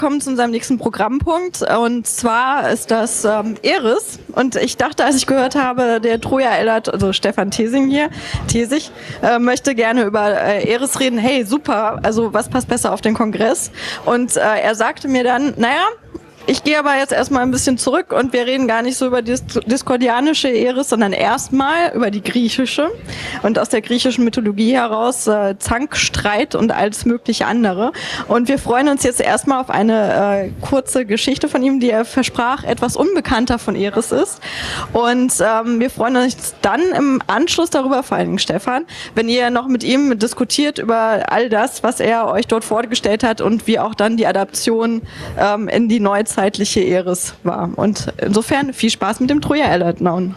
kommen zu unserem nächsten Programmpunkt und zwar ist das Eris und ich dachte, als ich gehört habe, der Troja-Ellert, also Stefan Thesig, möchte gerne über Eris reden. Hey, super, also was passt besser auf den Kongress? Und er sagte mir dann, naja, ich gehe aber jetzt erstmal ein bisschen zurück und wir reden gar nicht so über die diskordianische Eris, sondern erstmal über die griechische und aus der griechischen Mythologie heraus Zank, Streit und alles mögliche andere. Und wir freuen uns jetzt erstmal auf eine kurze Geschichte von ihm, die er versprach, etwas unbekannter von Eris ist. Und wir freuen uns dann im Anschluss darüber, vor allen Dingen Stefan, wenn ihr noch mit ihm diskutiert über all das, was er euch dort vorgestellt hat und wie auch dann die Adaption in die neuzeitliche Eris war. Und insofern viel Spaß mit dem Troja-Ellert.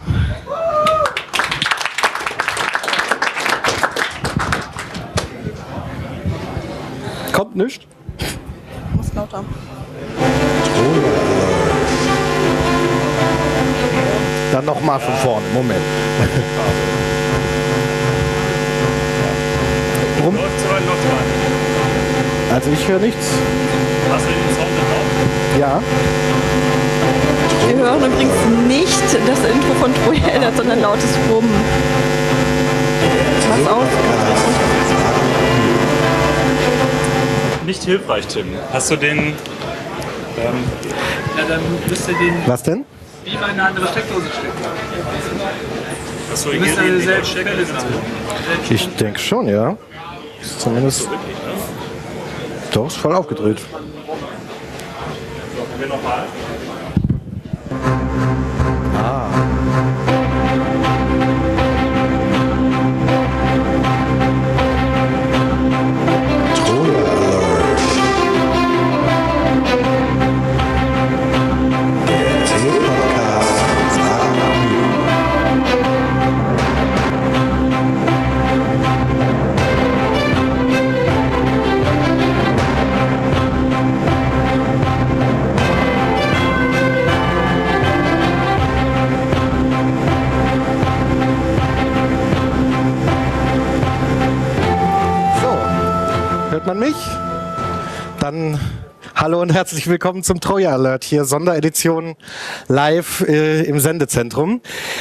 Kommt nicht. Muss lauter. Dann nochmal von vorne. Moment. Warum? Also ich höre nichts. Hast du den Sound drauf? Ja. Wir hören übrigens nicht das Intro von Troja-Ellert, sondern lautes Brummen. Mach's aus. Nicht hilfreich, Tim. Hast du den... Ja, dann müsst ihr den Was denn? wie in eine andere Steckdose stecken. Hast du Ihr müsst eine selbe Stecker? Quelle sein. Ich denke schon, ja. Ist zumindest. Doch, ist voll aufgedreht. Können wir nochmal? Hört man mich? Dann hallo und herzlich willkommen zum Troja-Alert, hier Sonderedition live im Sendezentrum.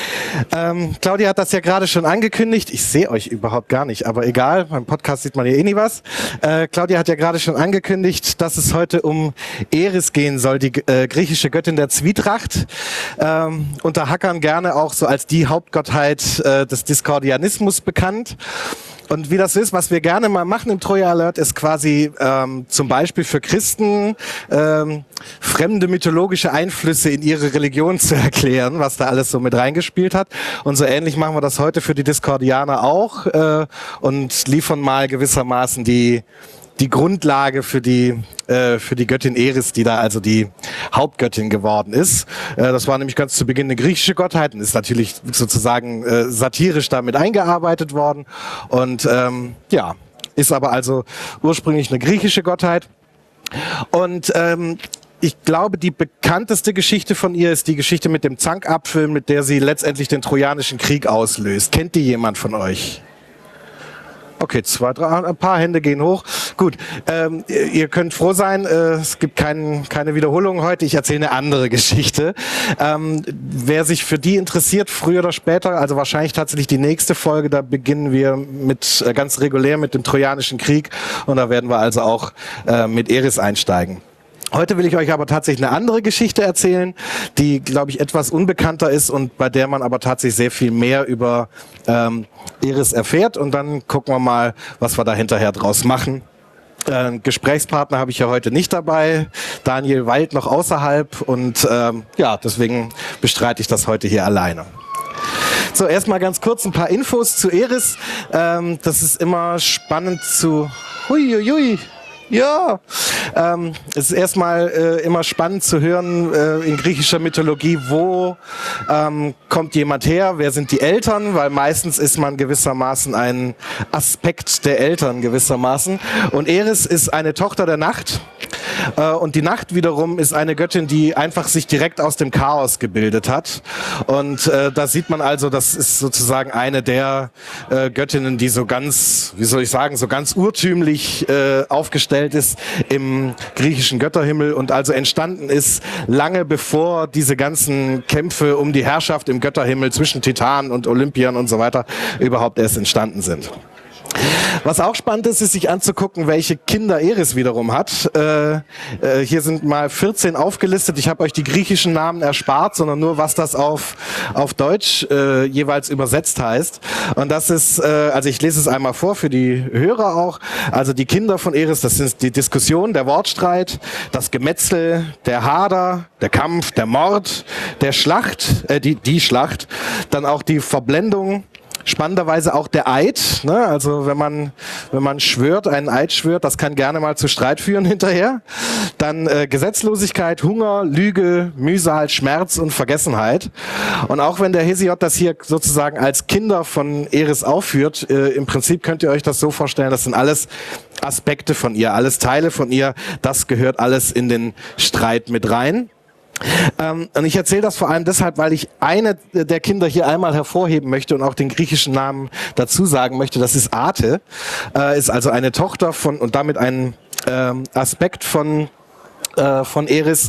Claudia hat das ja gerade schon angekündigt. Ich sehe euch überhaupt gar nicht, aber egal, beim Podcast sieht man ja eh nie was. Claudia hat ja gerade schon angekündigt, dass es heute um Eris gehen soll, die griechische Göttin der Zwietracht. Unter Hackern gerne auch so als die Hauptgottheit des Diskordianismus bekannt. Und wie das ist, was wir gerne mal machen im Troja-Alert, ist quasi zum Beispiel für Christen fremde mythologische Einflüsse in ihre Religion zu erklären, was da alles so mit reingespielt hat. Und so ähnlich machen wir das heute für die Diskordianer auch und liefern mal gewissermaßen die Grundlage für die Göttin Eris, die da also die Hauptgöttin geworden ist. Das war nämlich ganz zu Beginn eine griechische Gottheit und ist natürlich sozusagen satirisch damit eingearbeitet worden und ja, ist aber also ursprünglich eine griechische Gottheit. Und ich glaube, die bekannteste Geschichte von ihr ist die Geschichte mit dem Zankapfel, mit der sie letztendlich den Trojanischen Krieg auslöst. Kennt die jemand von euch? Okay, ein paar Hände gehen hoch. Gut, ihr könnt froh sein, es gibt keine Wiederholung heute. Ich erzähle eine andere Geschichte. Wer sich für die interessiert, früher oder später, also wahrscheinlich tatsächlich die nächste Folge, da beginnen wir mit ganz regulär mit dem Trojanischen Krieg und da werden wir also auch mit Eris einsteigen. Heute will ich euch aber tatsächlich eine andere Geschichte erzählen, die, glaube ich, etwas unbekannter ist und bei der man aber tatsächlich sehr viel mehr über Eris erfährt. Und dann gucken wir mal, was wir da hinterher draus machen. Gesprächspartner habe ich ja heute nicht dabei. Daniel weilt noch außerhalb und ja, deswegen bestreite ich das heute hier alleine. So, erstmal ganz kurz ein paar Infos zu Eris. Das ist immer spannend zu... Huiuiui. Ja, es ist erstmal immer spannend zu hören in griechischer Mythologie, wo kommt jemand her, wer sind die Eltern, weil meistens ist man gewissermaßen ein Aspekt der Eltern gewissermaßen. Und Eris ist eine Tochter der Nacht Und die Nacht wiederum ist eine Göttin, die einfach sich direkt aus dem Chaos gebildet hat. Und da sieht man also, das ist sozusagen eine der Göttinnen, die so ganz, wie soll ich sagen, so ganz urtümlich aufgestellt ist im griechischen Götterhimmel und also entstanden ist lange bevor diese ganzen Kämpfe um die Herrschaft im Götterhimmel zwischen Titanen und Olympiern und so weiter überhaupt erst entstanden sind. Was auch spannend ist, ist sich anzugucken, welche Kinder Eris wiederum hat. Hier sind mal 14 aufgelistet. Ich habe euch die griechischen Namen erspart, sondern nur, was das auf Deutsch jeweils übersetzt heißt. Und das ist, also ich lese es einmal vor für die Hörer auch. Also die Kinder von Eris, das sind die Diskussion, der Wortstreit, das Gemetzel, der Hader, der Kampf, der Mord, der Schlacht, die Schlacht, dann auch die Verblendung. Spannenderweise auch der Eid, ne? Also wenn man schwört, einen Eid schwört, das kann gerne mal zu Streit führen hinterher. Dann Gesetzlosigkeit, Hunger, Lüge, Mühsal, Schmerz und Vergessenheit. Und auch wenn der Hesiod das hier sozusagen als Kinder von Eris aufführt, im Prinzip könnt ihr euch das so vorstellen, das sind alles Aspekte von ihr, alles Teile von ihr, das gehört alles in den Streit mit rein. Und ich erzähle das vor allem deshalb, weil ich eine der Kinder hier einmal hervorheben möchte und auch den griechischen Namen dazu sagen möchte. Das ist Ate, ist also eine Tochter von und damit ein Aspekt von Eris.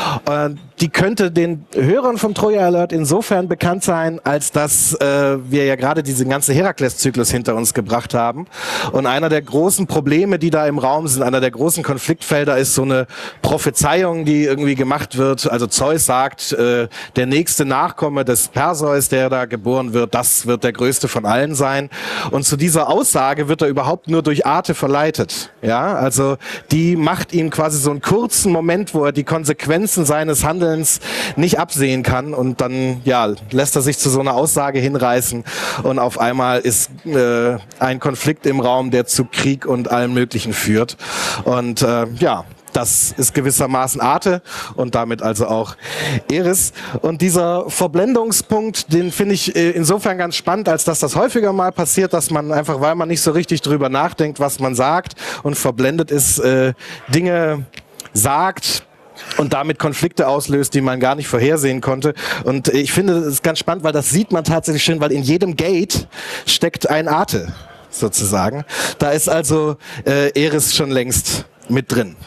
Die könnte den Hörern vom Troja Alert insofern bekannt sein, als dass wir ja gerade diesen ganzen Herakles-Zyklus hinter uns gebracht haben. Und einer der großen Probleme, die da im Raum sind, einer der großen Konfliktfelder ist so eine Prophezeiung, die irgendwie gemacht wird. Also Zeus sagt, der nächste Nachkomme des Perseus, der da geboren wird, das wird der größte von allen sein. Und zu dieser Aussage wird er überhaupt nur durch Ate verleitet. Ja, also die macht ihm quasi so einen kurzen Moment, wo er die Konsequenzen seines Handelns nicht absehen kann und dann lässt er sich zu so einer Aussage hinreißen und auf einmal ist ein Konflikt im Raum, der zu Krieg und allem Möglichen führt und das ist gewissermaßen Ate und damit also auch Eris. Und dieser Verblendungspunkt, den finde ich insofern ganz spannend, als dass das häufiger mal passiert, dass man einfach, weil man nicht so richtig drüber nachdenkt, was man sagt und verblendet ist, Dinge sagt und damit Konflikte auslöst, die man gar nicht vorhersehen konnte. Und ich finde, das ist ganz spannend, weil das sieht man tatsächlich schön, weil in jedem Gate steckt ein Ate, sozusagen. Da ist also Eris schon längst mit drin.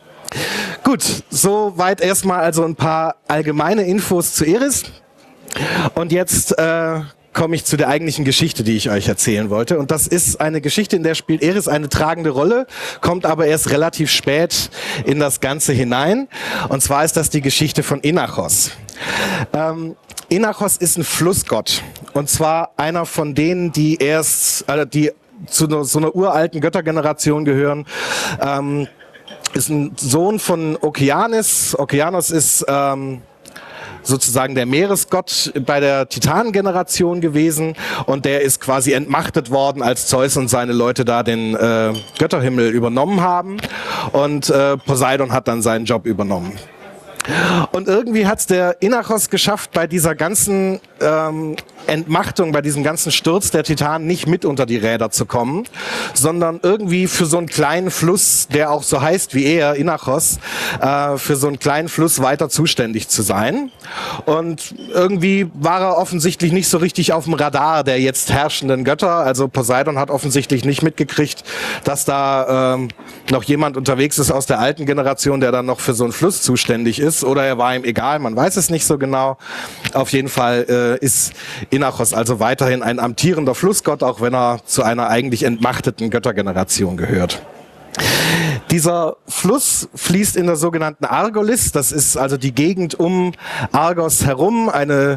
Gut, soweit erstmal also ein paar allgemeine Infos zu Eris. Und jetzt komme ich zu der eigentlichen Geschichte, die ich euch erzählen wollte. Und das ist eine Geschichte, in der spielt Eris eine tragende Rolle, kommt aber erst relativ spät in das Ganze hinein. Und zwar ist das die Geschichte von Inachos. Inachos ist ein Flussgott. Und zwar einer von denen, die die zu so einer uralten Göttergeneration gehören. Ist ein Sohn von Okeanos. Okeanos ist sozusagen der Meeresgott bei der Titanengeneration gewesen und der ist quasi entmachtet worden, als Zeus und seine Leute da den Götterhimmel übernommen haben und Poseidon hat dann seinen Job übernommen. Und irgendwie hat's der Inachos geschafft, bei dieser ganzen Entmachtung, bei diesem ganzen Sturz der Titanen nicht mit unter die Räder zu kommen, sondern irgendwie für so einen kleinen Fluss, der auch so heißt wie er, Inachos, für so einen kleinen Fluss weiter zuständig zu sein. Und irgendwie war er offensichtlich nicht so richtig auf dem Radar der jetzt herrschenden Götter. Also Poseidon hat offensichtlich nicht mitgekriegt, dass da noch jemand unterwegs ist aus der alten Generation, der dann noch für so einen Fluss zuständig ist. Oder er war ihm egal, man weiß es nicht so genau. Auf jeden Fall ist Inachos also weiterhin ein amtierender Flussgott, auch wenn er zu einer eigentlich entmachteten Göttergeneration gehört. Dieser Fluss fließt in der sogenannten Argolis, das ist also die Gegend um Argos herum, eine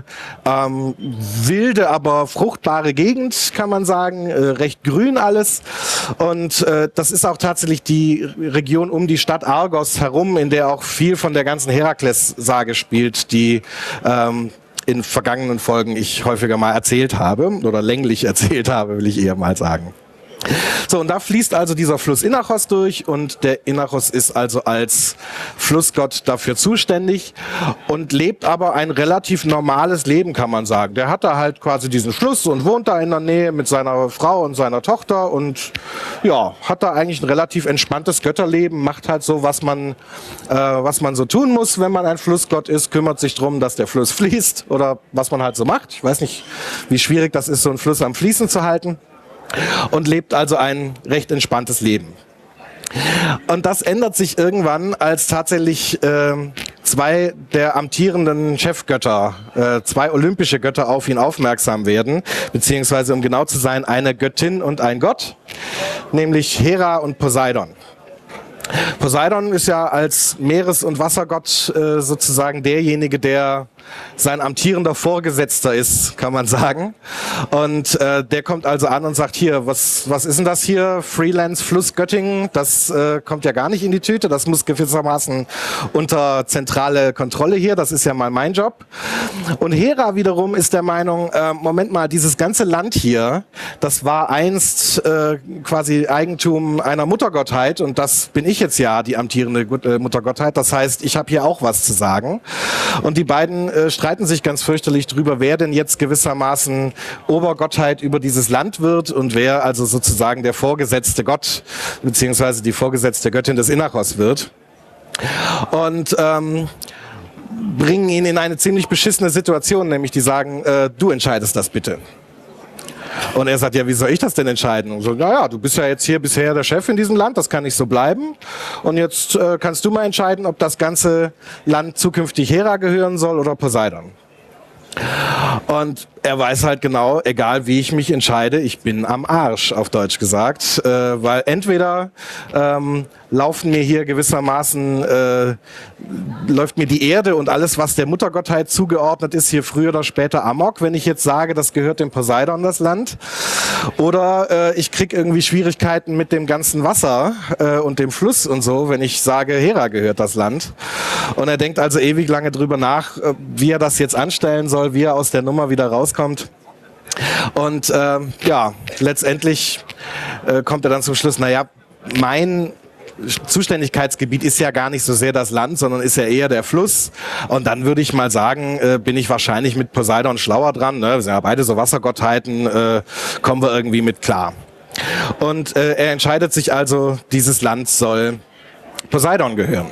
wilde, aber fruchtbare Gegend, kann man sagen, recht grün alles. Und das ist auch tatsächlich die Region um die Stadt Argos herum, in der auch viel von der ganzen Herakles-Sage spielt, die in vergangenen Folgen ich häufiger mal erzählt habe oder länglich erzählt habe, will ich eher mal sagen. So, und da fließt also dieser Fluss Inachos durch und der Inachos ist also als Flussgott dafür zuständig und lebt aber ein relativ normales Leben, kann man sagen. Der hat da halt quasi diesen Fluss und wohnt da in der Nähe mit seiner Frau und seiner Tochter und ja, hat da eigentlich ein relativ entspanntes Götterleben, macht halt so, was man so tun muss, wenn man ein Flussgott ist, kümmert sich drum, dass der Fluss fließt oder was man halt so macht. Ich weiß nicht, wie schwierig das ist, so einen Fluss am Fließen zu halten. Und lebt also ein recht entspanntes Leben. Und das ändert sich irgendwann, als tatsächlich zwei der amtierenden Chefgötter, zwei olympische Götter auf ihn aufmerksam werden, beziehungsweise um genau zu sein, eine Göttin und ein Gott, nämlich Hera und Poseidon. Poseidon ist ja als Meeres- und Wassergott sozusagen derjenige, der sein amtierender Vorgesetzter ist, kann man sagen. Und der kommt also an und sagt, hier, was ist denn das hier? Freelance-Flussgötting, das kommt ja gar nicht in die Tüte. Das muss gewissermaßen unter zentrale Kontrolle hier. Das ist ja mal mein Job. Und Hera wiederum ist der Meinung, Moment mal, dieses ganze Land hier, das war einst quasi Eigentum einer Muttergottheit und das bin ich jetzt ja, die amtierende Muttergottheit. Das heißt, ich habe hier auch was zu sagen. Und die beiden streiten sich ganz fürchterlich drüber, wer denn jetzt gewissermaßen Obergottheit über dieses Land wird und wer also sozusagen der vorgesetzte Gott beziehungsweise die vorgesetzte Göttin des Inachos wird. Und bringen ihn in eine ziemlich beschissene Situation, nämlich die sagen, du entscheidest das bitte. Und er sagt, ja, wie soll ich das denn entscheiden? Und so, naja, du bist ja jetzt hier bisher der Chef in diesem Land, das kann nicht so bleiben. Und jetzt kannst du mal entscheiden, ob das ganze Land zukünftig Hera gehören soll oder Poseidon. Und er weiß halt genau, egal wie ich mich entscheide, ich bin am Arsch, auf Deutsch gesagt. Weil entweder laufen mir hier gewissermaßen, läuft mir die Erde und alles, was der Muttergottheit zugeordnet ist, hier früher oder später amok, wenn ich jetzt sage, das gehört dem Poseidon, das Land. Oder ich krieg irgendwie Schwierigkeiten mit dem ganzen Wasser und dem Fluss und so, wenn ich sage, Hera gehört das Land. Und er denkt also ewig lange drüber nach, wie er das jetzt anstellen soll, wie er aus der Nummer wieder rauskommt. Und ja, letztendlich kommt er dann zum Schluss, naja, mein Zuständigkeitsgebiet ist ja gar nicht so sehr das Land, sondern ist ja eher der Fluss. Und dann würde ich mal sagen, bin ich wahrscheinlich mit Poseidon schlauer dran. Ne? Wir sind ja beide so Wassergottheiten, kommen wir irgendwie mit klar. Und er entscheidet sich also, dieses Land soll Poseidon gehören.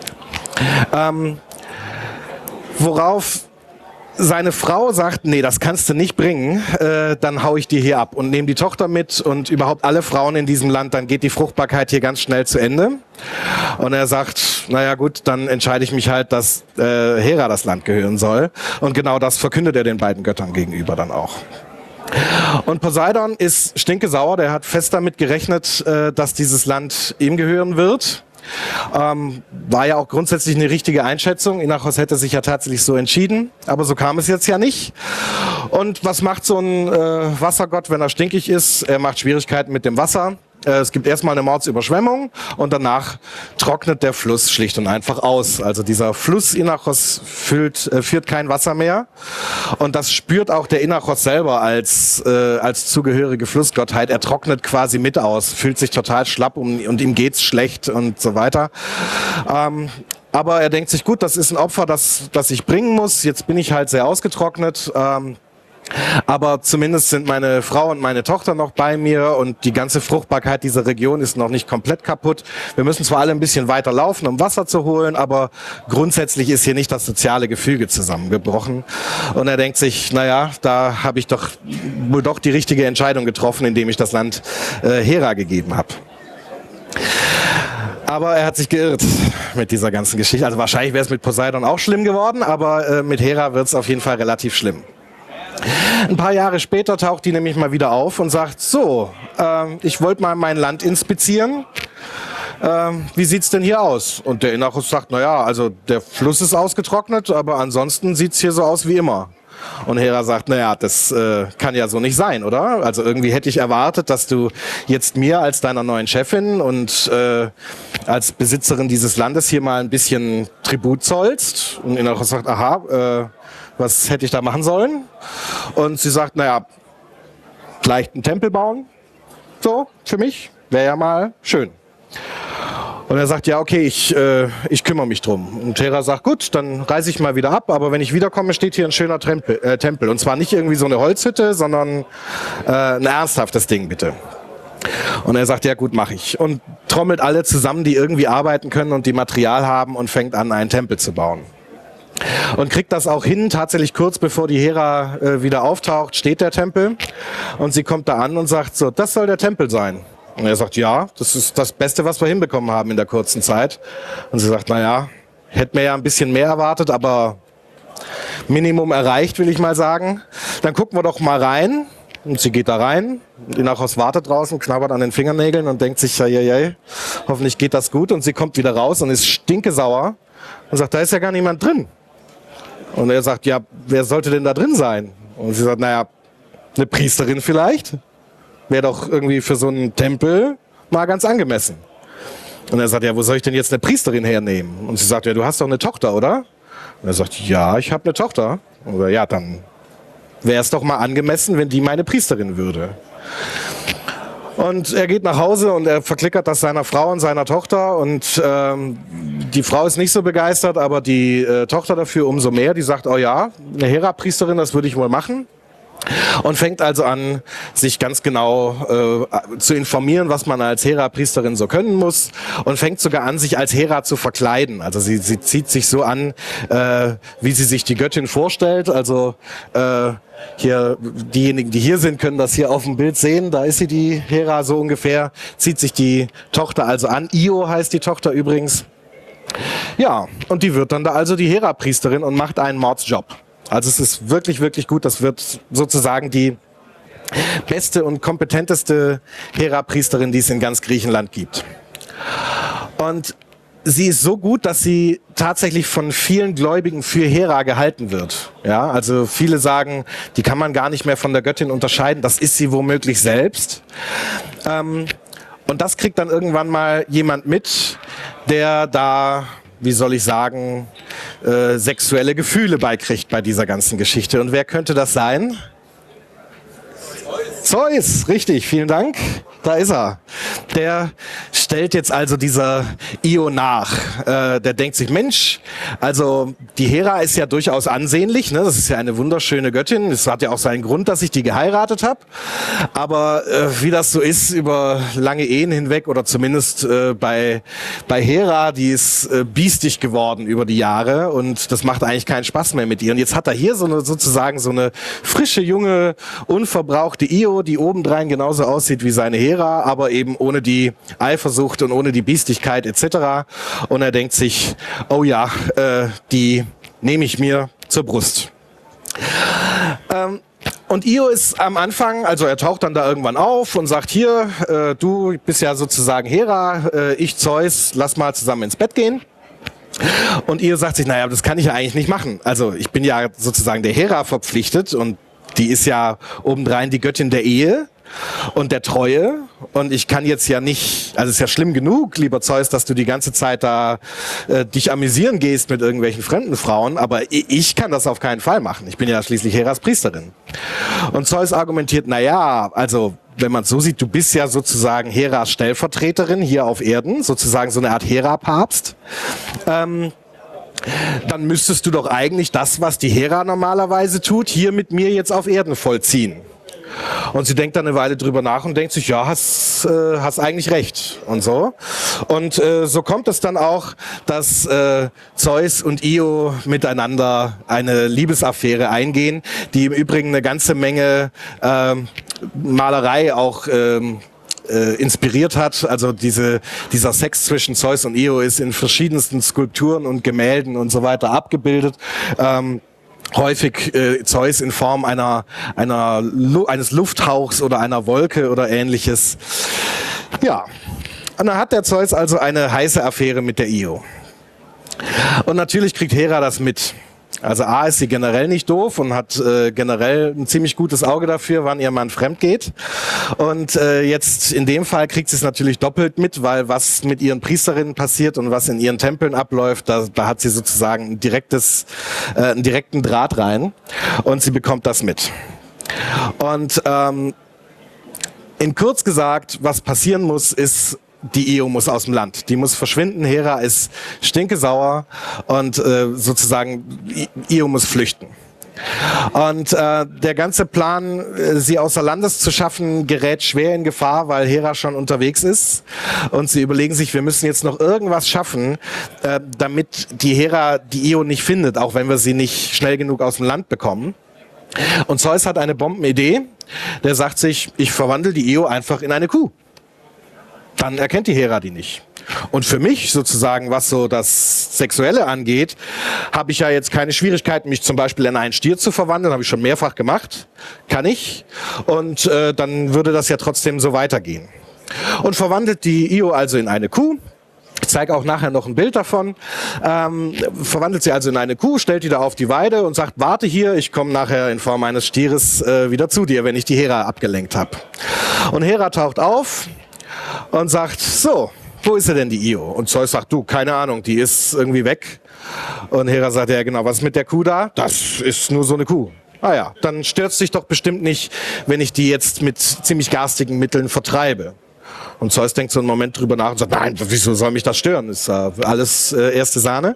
Worauf seine Frau sagt, nee, das kannst du nicht bringen, dann hau ich dir hier ab und nehme die Tochter mit und überhaupt alle Frauen in diesem Land, dann geht die Fruchtbarkeit hier ganz schnell zu Ende. Und er sagt, naja gut, dann entscheide ich mich halt, dass Hera das Land gehören soll. Und genau das verkündet er den beiden Göttern gegenüber dann auch. Und Poseidon ist stinkesauer, der hat fest damit gerechnet, dass dieses Land ihm gehören wird. War ja auch grundsätzlich eine richtige Einschätzung. Inachos hätte sich ja tatsächlich so entschieden, aber so kam es jetzt ja nicht. Und was macht so ein Wassergott, wenn er stinkig ist? Er macht Schwierigkeiten mit dem Wasser. Es gibt erstmal eine Mordsüberschwemmung und danach trocknet der Fluss schlicht und einfach aus. Also dieser Fluss Inachos führt kein Wasser mehr. Und das spürt auch der Inachos selber als zugehörige Flussgottheit. Er trocknet quasi mit aus, fühlt sich total schlapp und ihm geht's schlecht und so weiter. Aber er denkt sich, gut, das ist ein Opfer, das ich bringen muss. Jetzt bin ich halt sehr ausgetrocknet. Aber zumindest sind meine Frau und meine Tochter noch bei mir und die ganze Fruchtbarkeit dieser Region ist noch nicht komplett kaputt. Wir müssen zwar alle ein bisschen weiter laufen, um Wasser zu holen, aber grundsätzlich ist hier nicht das soziale Gefüge zusammengebrochen. Und er denkt sich, naja, da habe ich doch wohl doch die richtige Entscheidung getroffen, indem ich das Land Hera gegeben habe. Aber er hat sich geirrt mit dieser ganzen Geschichte. Also wahrscheinlich wäre es mit Poseidon auch schlimm geworden, aber mit Hera wird es auf jeden Fall relativ schlimm. Ein paar Jahre später taucht die nämlich mal wieder auf und sagt, so, ich wollte mal mein Land inspizieren. Wie sieht's denn hier aus? Und der Inachos sagt, naja, also der Fluss ist ausgetrocknet, aber ansonsten sieht's hier so aus wie immer. Und Hera sagt, naja, das kann ja so nicht sein, oder? Also irgendwie hätte ich erwartet, dass du jetzt mir als deiner neuen Chefin und als Besitzerin dieses Landes hier mal ein bisschen Tribut zollst. Und Inachos sagt, aha, was hätte ich da machen sollen? Und sie sagt, naja, vielleicht einen Tempel bauen. So, für mich wäre ja mal schön. Und er sagt, ja, okay, ich kümmere mich drum. Und Hera sagt, gut, dann reise ich mal wieder ab, aber wenn ich wiederkomme, steht hier ein schöner Tempel. Und zwar nicht irgendwie so eine Holzhütte, sondern ein ernsthaftes Ding, bitte. Und er sagt, ja gut, mache ich. Und trommelt alle zusammen, die irgendwie arbeiten können und die Material haben und fängt an, einen Tempel zu bauen. Und kriegt das auch hin, tatsächlich kurz bevor die Hera wieder auftaucht, steht der Tempel. Und sie kommt da an und sagt so, das soll der Tempel sein. Und er sagt, ja, das ist das Beste, was wir hinbekommen haben in der kurzen Zeit. Und sie sagt, naja, hätte mir ja ein bisschen mehr erwartet, aber Minimum erreicht, will ich mal sagen. Dann gucken wir doch mal rein. Und sie geht da rein. Inachos wartet draußen, knabbert an den Fingernägeln und denkt sich, ja, hoffentlich geht das gut. Und sie kommt wieder raus und ist stinkesauer und sagt, da ist ja gar niemand drin. Und er sagt, ja, wer sollte denn da drin sein? Und sie sagt, naja, eine Priesterin vielleicht? Wäre doch irgendwie für so einen Tempel mal ganz angemessen. Und er sagt, ja, wo soll ich denn jetzt eine Priesterin hernehmen? Und sie sagt, ja, du hast doch eine Tochter, oder? Und er sagt, ja, ich habe eine Tochter. Oder ja, dann wäre es doch mal angemessen, wenn die meine Priesterin würde. Und er geht nach Hause und er verklickert das seiner Frau und seiner Tochter. Und die Frau ist nicht so begeistert, aber die Tochter dafür umso mehr. Die sagt, oh ja, eine Hera-Priesterin, das würde ich wohl machen. Und fängt also an, sich ganz genau zu informieren, was man als Hera-Priesterin so können muss. Und fängt sogar an, sich als Hera zu verkleiden. Also sie zieht sich so an, wie sie sich die Göttin vorstellt. Also hier, diejenigen, die hier sind, können das hier auf dem Bild sehen. Da ist sie, die Hera, so ungefähr. Zieht sich die Tochter also an. Io heißt die Tochter übrigens. Ja, und die wird dann da also die Hera-Priesterin und macht einen Mordsjob. Also es ist wirklich, wirklich gut. Das wird sozusagen die beste und kompetenteste Hera-Priesterin, die es in ganz Griechenland gibt. Und sie ist so gut, dass sie tatsächlich von vielen Gläubigen für Hera gehalten wird. Ja, also viele sagen, die kann man gar nicht mehr von der Göttin unterscheiden. Das ist sie womöglich selbst. Und das kriegt dann irgendwann mal jemand mit, der da, wie soll ich sagen, sexuelle Gefühle beikriegt bei dieser ganzen Geschichte. Und wer könnte das sein? Zeus, richtig, vielen Dank. Da ist er. Der stellt jetzt also dieser Io nach. Der denkt sich, Mensch, also die Hera ist ja durchaus ansehnlich, ne? Das ist ja eine wunderschöne Göttin. Es hat ja auch seinen Grund, dass ich die geheiratet habe. Aber wie das so ist über lange Ehen hinweg oder zumindest bei Hera, die ist biestig geworden über die Jahre und das macht eigentlich keinen Spaß mehr mit ihr. Und jetzt hat er hier sozusagen so eine frische, junge, unverbrauchte Io, die obendrein genauso aussieht wie seine Hera, aber eben ohne die Eifersucht und ohne die Biestigkeit etc. Und er denkt sich, oh ja, die nehme ich mir zur Brust. Und Io ist am Anfang, also er taucht dann da irgendwann auf und sagt, hier, du bist ja sozusagen Hera, ich Zeus, lass mal zusammen ins Bett gehen. Und Io sagt sich, naja, das kann ich ja eigentlich nicht machen. Also ich bin ja sozusagen der Hera verpflichtet und die ist ja obendrein die Göttin der Ehe und der Treue. Und ich kann jetzt ja nicht, also es ist ja schlimm genug, lieber Zeus, dass du die ganze Zeit da dich amüsieren gehst mit irgendwelchen fremden Frauen, aber ich kann das auf keinen Fall machen. Ich bin ja schließlich Heras Priesterin. Und Zeus argumentiert, naja, also wenn man es so sieht, du bist ja sozusagen Heras Stellvertreterin hier auf Erden, sozusagen so eine Art Hera-Papst. Dann müsstest du doch eigentlich das, was die Hera normalerweise tut, hier mit mir jetzt auf Erden vollziehen. Und sie denkt dann eine Weile drüber nach und denkt sich, ja, hast eigentlich recht und so. Und so kommt es dann auch, dass Zeus und Io miteinander eine Liebesaffäre eingehen, die im Übrigen eine ganze Menge Malerei auch inspiriert hat. Also dieser Sex zwischen Zeus und Io ist in verschiedensten Skulpturen und Gemälden und so weiter abgebildet. Häufig Zeus in Form eines Lufthauchs oder einer Wolke oder ähnliches. Ja, und dann hat der Zeus also eine heiße Affäre mit der Io. Und natürlich kriegt Hera das mit. Also A ist sie generell nicht doof und hat generell ein ziemlich gutes Auge dafür, wann ihr Mann fremd geht. Und jetzt in dem Fall kriegt sie es natürlich doppelt mit, weil was mit ihren Priesterinnen passiert und was in ihren Tempeln abläuft, da hat sie sozusagen einen direkten Draht rein und sie bekommt das mit. Und In kurz gesagt, was passieren muss, ist, die Io muss aus dem Land. Die muss verschwinden. Hera ist stinkesauer und sozusagen Io muss flüchten. Und der ganze Plan, sie außer Landes zu schaffen, gerät schwer in Gefahr, weil Hera schon unterwegs ist. Und sie überlegen sich, wir müssen jetzt noch irgendwas schaffen, damit die Hera die Io nicht findet, auch wenn wir sie nicht schnell genug aus dem Land bekommen. Und Zeus hat eine Bombenidee. Der sagt sich, ich verwandle die Io einfach in eine Kuh. Dann erkennt die Hera die nicht. Und für mich sozusagen, was so das Sexuelle angeht, habe ich ja jetzt keine Schwierigkeiten, mich zum Beispiel in einen Stier zu verwandeln. Habe ich schon mehrfach gemacht. Kann ich. Und dann würde das ja trotzdem so weitergehen. Und verwandelt die Io also in eine Kuh. Ich zeige auch nachher noch ein Bild davon. Verwandelt sie also in eine Kuh, stellt die da auf die Weide und sagt, warte hier, ich komme nachher in Form eines Stieres wieder zu dir, wenn ich die Hera abgelenkt habe. Und Hera taucht auf und sagt, so, wo ist sie denn, die Io? Und Zeus sagt, du, keine Ahnung, die ist irgendwie weg. Und Hera sagt, ja genau, was ist mit der Kuh da? Das ist nur so eine Kuh. Ah ja, dann stört's dich doch bestimmt nicht, wenn ich die jetzt mit ziemlich garstigen Mitteln vertreibe. Und Zeus denkt so einen Moment drüber nach und sagt, nein, wieso soll mich das stören? Ist alles erste Sahne.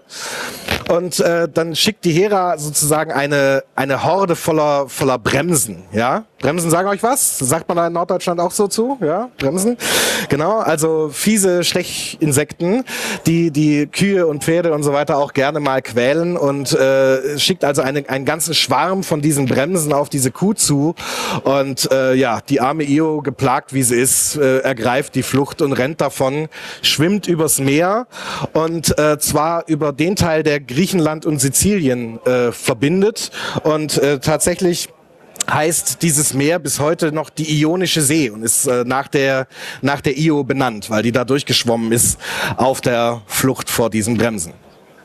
Und dann schickt die Hera sozusagen eine Horde voller Bremsen. Ja, Bremsen sagen euch was? Sagt man da in Norddeutschland auch so zu? Ja, Bremsen. Genau, also fiese Stechinsekten, die Kühe und Pferde und so weiter auch gerne mal quälen und schickt also einen ganzen Schwarm von diesen Bremsen auf diese Kuh zu. Und ja, die arme Io, geplagt wie sie ist, ergreift die Flucht und rennt davon, schwimmt übers Meer und zwar über den Teil, der Griechenland und Sizilien verbindet und tatsächlich heißt dieses Meer bis heute noch die Ionische See und ist nach der Io benannt, weil die da durchgeschwommen ist auf der Flucht vor diesen Bremsen.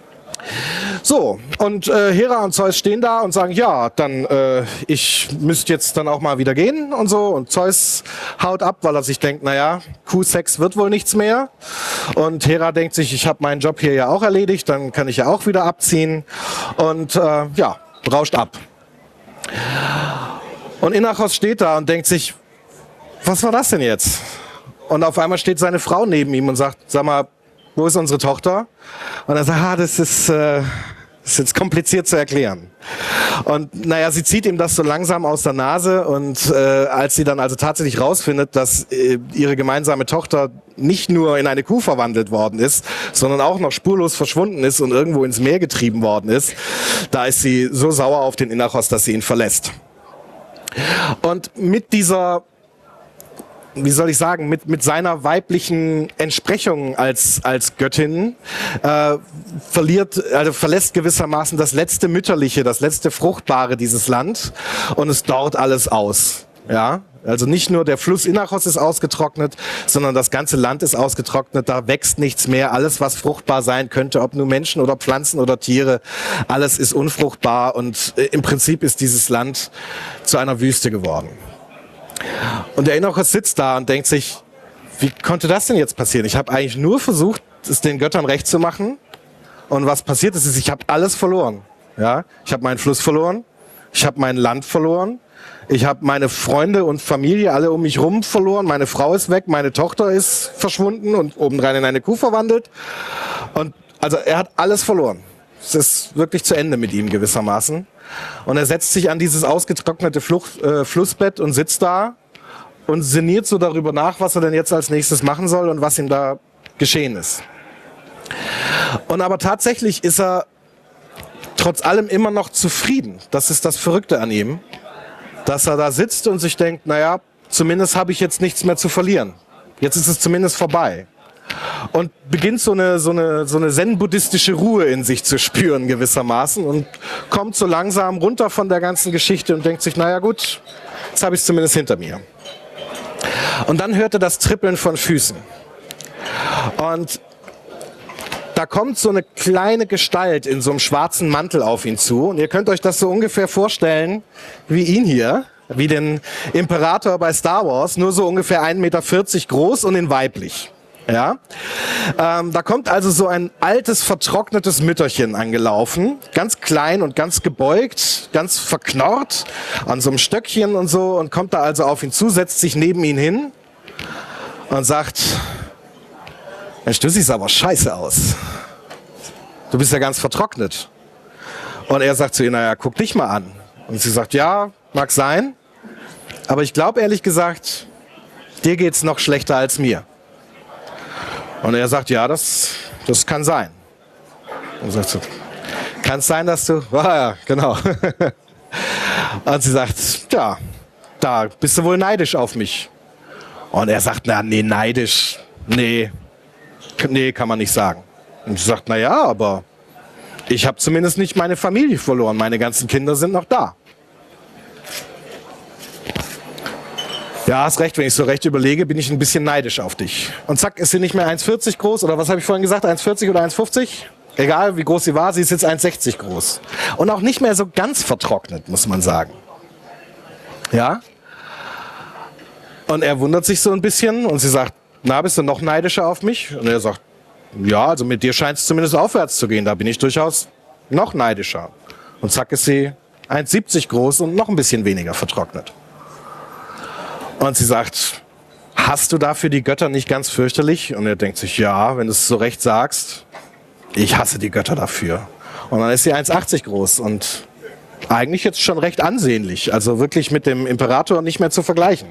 So, und Hera und Zeus stehen da und sagen, ja, dann ich müsste jetzt dann auch mal wieder gehen und so. Und Zeus haut ab, weil er sich denkt, naja, Kuhsex wird wohl nichts mehr. Und Hera denkt sich, ich habe meinen Job hier ja auch erledigt, dann kann ich ja auch wieder abziehen. Und ja, rauscht ab. Und Inachos steht da und denkt sich, was war das denn jetzt? Und auf einmal steht seine Frau neben ihm und sagt, sag mal, wo ist unsere Tochter? Und er sagt, das ist jetzt kompliziert zu erklären. Und naja, sie zieht ihm das so langsam aus der Nase und als sie dann also tatsächlich rausfindet, dass ihre gemeinsame Tochter nicht nur in eine Kuh verwandelt worden ist, sondern auch noch spurlos verschwunden ist und irgendwo ins Meer getrieben worden ist, da ist sie so sauer auf den Inachos, dass sie ihn verlässt. Und mit dieser, wie soll ich sagen, mit seiner weiblichen Entsprechung als Göttin verlässt gewissermaßen das letzte Mütterliche, das letzte Fruchtbare dieses Land und es dort alles aus. Ja, also nicht nur der Fluss Inachos ist ausgetrocknet, sondern das ganze Land ist ausgetrocknet, da wächst nichts mehr. Alles, was fruchtbar sein könnte, ob nur Menschen oder Pflanzen oder Tiere, alles ist unfruchtbar und im Prinzip ist dieses Land zu einer Wüste geworden. Und der Inachos sitzt da und denkt sich, wie konnte das denn jetzt passieren? Ich habe eigentlich nur versucht, es den Göttern recht zu machen. Und was passiert ist, ich habe alles verloren. Ja? Ich habe meinen Fluss verloren, ich habe mein Land verloren, ich habe meine Freunde und Familie alle um mich rum verloren, meine Frau ist weg, meine Tochter ist verschwunden und obendrein in eine Kuh verwandelt. Und also er hat alles verloren. Es ist wirklich zu Ende mit ihm gewissermaßen. Und er setzt sich an dieses ausgetrocknete Flussbett und sitzt da und sinniert so darüber nach, was er denn jetzt als nächstes machen soll und was ihm da geschehen ist. Und aber tatsächlich ist er trotz allem immer noch zufrieden. Das ist das Verrückte an ihm, dass er da sitzt und sich denkt, naja, zumindest habe ich jetzt nichts mehr zu verlieren. Jetzt ist es zumindest vorbei. Und beginnt so eine zen-buddhistische Ruhe in sich zu spüren gewissermaßen und kommt so langsam runter von der ganzen Geschichte und denkt sich, naja gut, jetzt habe ich es zumindest hinter mir. Und dann hört er das Trippeln von Füßen. Und da kommt so eine kleine Gestalt in so einem schwarzen Mantel auf ihn zu. Und ihr könnt euch das so ungefähr vorstellen wie ihn hier, wie den Imperator bei Star Wars, nur so ungefähr 1,40 Meter groß und in weiblich. Ja, da kommt also so ein altes, vertrocknetes Mütterchen angelaufen, ganz klein und ganz gebeugt, ganz verknorrt, an so einem Stöckchen und so, und kommt da also auf ihn zu, setzt sich neben ihn hin und sagt, Mensch, du siehst aber scheiße aus. Du bist ja ganz vertrocknet. Und er sagt zu ihr, naja, guck dich mal an. Und sie sagt, ja, mag sein, aber ich glaube ehrlich gesagt, dir geht's noch schlechter als mir. Und er sagt, ja, das kann sein. Und sagt so, kann es sein, dass du... ja, genau. Und sie sagt, ja, da bist du wohl neidisch auf mich. Und er sagt, na, nee, neidisch, nee, kann man nicht sagen. Und sie sagt, na ja, aber ich habe zumindest nicht meine Familie verloren. Meine ganzen Kinder sind noch da. Ja, hast recht, wenn ich so recht überlege, bin ich ein bisschen neidisch auf dich. Und zack, ist sie nicht mehr 1,40 groß, oder was habe ich vorhin gesagt, 1,40 oder 1,50? Egal, wie groß sie war, sie ist jetzt 1,60 groß. Und auch nicht mehr so ganz vertrocknet, muss man sagen. Ja? Und er wundert sich so ein bisschen und sie sagt, na, bist du noch neidischer auf mich? Und er sagt, ja, also mit dir scheint es zumindest aufwärts zu gehen, da bin ich durchaus noch neidischer. Und zack, ist sie 1,70 groß und noch ein bisschen weniger vertrocknet. Und sie sagt, hast du dafür die Götter nicht ganz fürchterlich? Und er denkt sich, ja, wenn du es so recht sagst, ich hasse die Götter dafür. Und dann ist sie 1,80 groß und eigentlich jetzt schon recht ansehnlich, also wirklich mit dem Imperator nicht mehr zu vergleichen.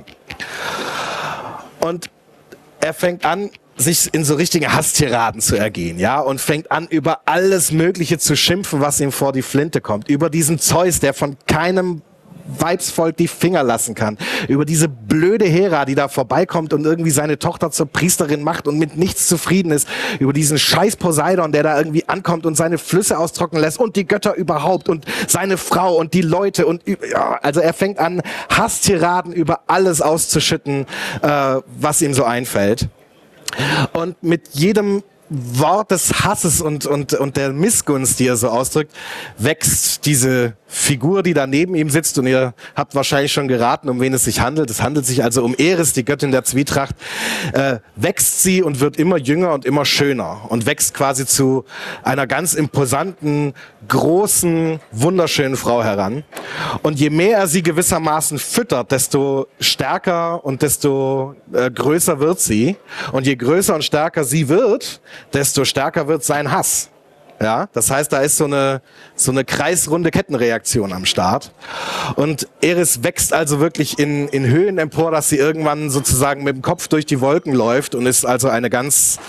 Und er fängt an, sich in so richtige Hasstiraden zu ergehen, ja, und fängt an, über alles Mögliche zu schimpfen, was ihm vor die Flinte kommt. Über diesen Zeus, der von keinem Weibsvolk die Finger lassen kann. Über diese blöde Hera, die da vorbeikommt und irgendwie seine Tochter zur Priesterin macht und mit nichts zufrieden ist. Über diesen scheiß Poseidon, der da irgendwie ankommt und seine Flüsse austrocknen lässt und die Götter überhaupt und seine Frau und die Leute und ja, also er fängt an, Hasstiraden über alles auszuschütten, was ihm so einfällt. Und mit jedem Wort des Hasses und der Missgunst, die er so ausdrückt, wächst diese Figur, die da neben ihm sitzt, und ihr habt wahrscheinlich schon geraten, um wen es sich handelt. Es handelt sich also um Eris, die Göttin der Zwietracht. Wächst sie und wird immer jünger und immer schöner und wächst quasi zu einer ganz imposanten, großen, wunderschönen Frau heran. Und je mehr er sie gewissermaßen füttert, desto stärker und desto größer wird sie. Und je größer und stärker sie wird, desto stärker wird sein Hass. Ja, das heißt, da ist so eine kreisrunde Kettenreaktion am Start. Und Eris wächst also wirklich in Höhen empor, dass sie irgendwann sozusagen mit dem Kopf durch die Wolken läuft und ist also eine ganz,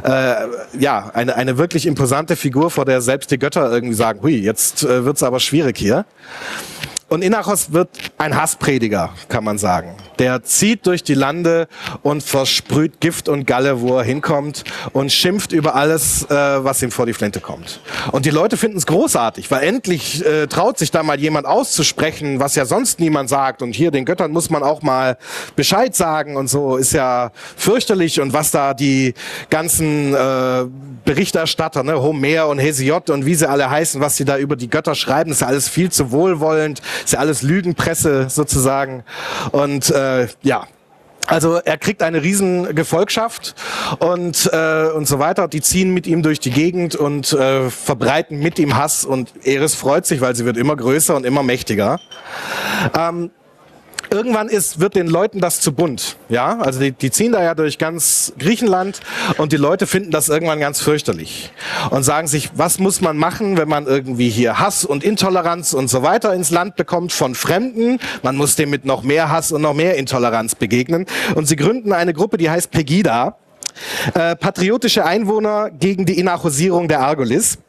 eine wirklich imposante Figur, vor der selbst die Götter irgendwie sagen, hui, jetzt wird's aber schwierig hier. Und Inachos wird ein Hassprediger, kann man sagen. Der zieht durch die Lande und versprüht Gift und Galle, wo er hinkommt, und schimpft über alles, was ihm vor die Flinte kommt. Und die Leute finden es großartig, weil endlich traut sich da mal jemand auszusprechen, was ja sonst niemand sagt. Und hier den Göttern muss man auch mal Bescheid sagen und so, ist ja fürchterlich. Und was da die ganzen Berichterstatter, ne, Homer und Hesiod und wie sie alle heißen, was sie da über die Götter schreiben, ist ja alles viel zu wohlwollend. Ist ja alles Lügenpresse sozusagen. Und also er kriegt eine riesen Gefolgschaft und so weiter. Die ziehen mit ihm durch die Gegend und verbreiten mit ihm Hass. Und Eris freut sich, weil sie wird immer größer und immer mächtiger. Irgendwann wird den Leuten das zu bunt, ja, also die ziehen da ja durch ganz Griechenland und die Leute finden das irgendwann ganz fürchterlich und sagen sich, was muss man machen, wenn man irgendwie hier Hass und Intoleranz und so weiter ins Land bekommt von Fremden? Man muss dem mit noch mehr Hass und noch mehr Intoleranz begegnen, und sie gründen eine Gruppe, die heißt Pegida, patriotische Einwohner gegen die Inachosierung der Argolis.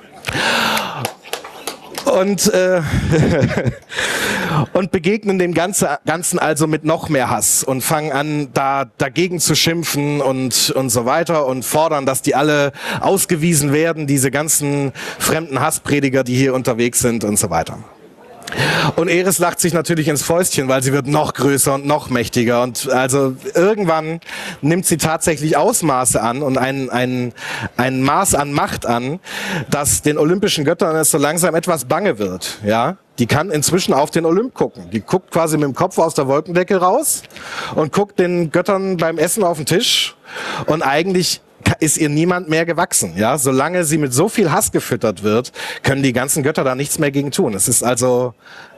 Und begegnen dem Ganzen also mit noch mehr Hass und fangen an, dagegen zu schimpfen und so weiter und fordern, dass die alle ausgewiesen werden, diese ganzen fremden Hassprediger, die hier unterwegs sind und so weiter. Und Eris lacht sich natürlich ins Fäustchen, weil sie wird noch größer und noch mächtiger, und also irgendwann nimmt sie tatsächlich Ausmaße an und ein Maß an Macht an, dass den olympischen Göttern es so langsam etwas bange wird, ja. Die kann inzwischen auf den Olymp gucken. Die guckt quasi mit dem Kopf aus der Wolkendecke raus und guckt den Göttern beim Essen auf den Tisch. Und eigentlich ist ihr niemand mehr gewachsen. Ja, solange sie mit so viel Hass gefüttert wird, können die ganzen Götter da nichts mehr gegen tun. Es ist also,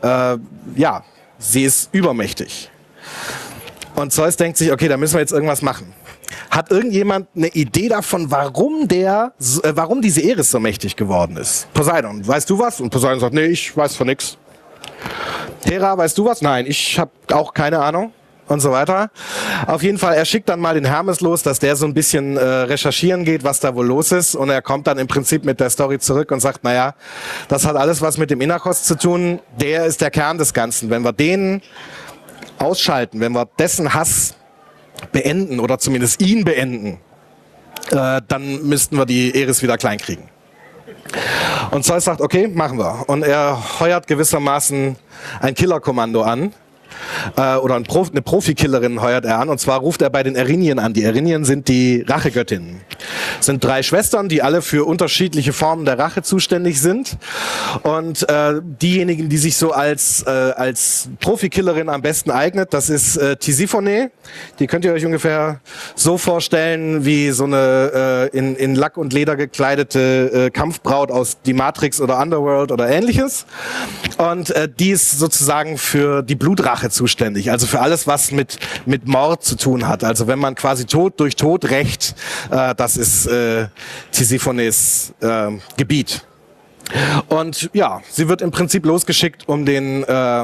sie ist übermächtig. Und Zeus denkt sich, okay, da müssen wir jetzt irgendwas machen. Hat irgendjemand eine Idee davon, warum diese Eris so mächtig geworden ist? Poseidon, weißt du was? Und Poseidon sagt, nee, ich weiß von nix. Hera, weißt du was? Nein, ich habe auch keine Ahnung. Und so weiter. Auf jeden Fall, er schickt dann mal den Hermes los, dass der so ein bisschen recherchieren geht, was da wohl los ist. Und er kommt dann im Prinzip mit der Story zurück und sagt, naja, das hat alles was mit dem Inachos zu tun. Der ist der Kern des Ganzen. Wenn wir den ausschalten, wenn wir dessen Hass beenden oder zumindest ihn beenden, dann müssten wir die Eris wieder klein kriegen. Und Zeus sagt, okay, machen wir. Und er heuert gewissermaßen ein Killerkommando an. Oder eine Profikillerin heuert er an, und zwar ruft er bei den Erinien an. Die Erinien sind die Rachegöttinnen. Es sind 3 Schwestern, die alle für unterschiedliche Formen der Rache zuständig sind. Und diejenigen, die sich so als Profikillerin am besten eignet, das ist Tisiphone. Die könnt ihr euch ungefähr so vorstellen wie so eine in Lack und Leder gekleidete Kampfbraut aus Die Matrix oder Underworld oder ähnliches. Und die ist sozusagen für die Blutrache zuständig, also für alles, was mit Mord zu tun hat. Also wenn man quasi Tod durch Tod rächt, das ist Tisiphones Gebiet. Und ja, sie wird im Prinzip losgeschickt, um den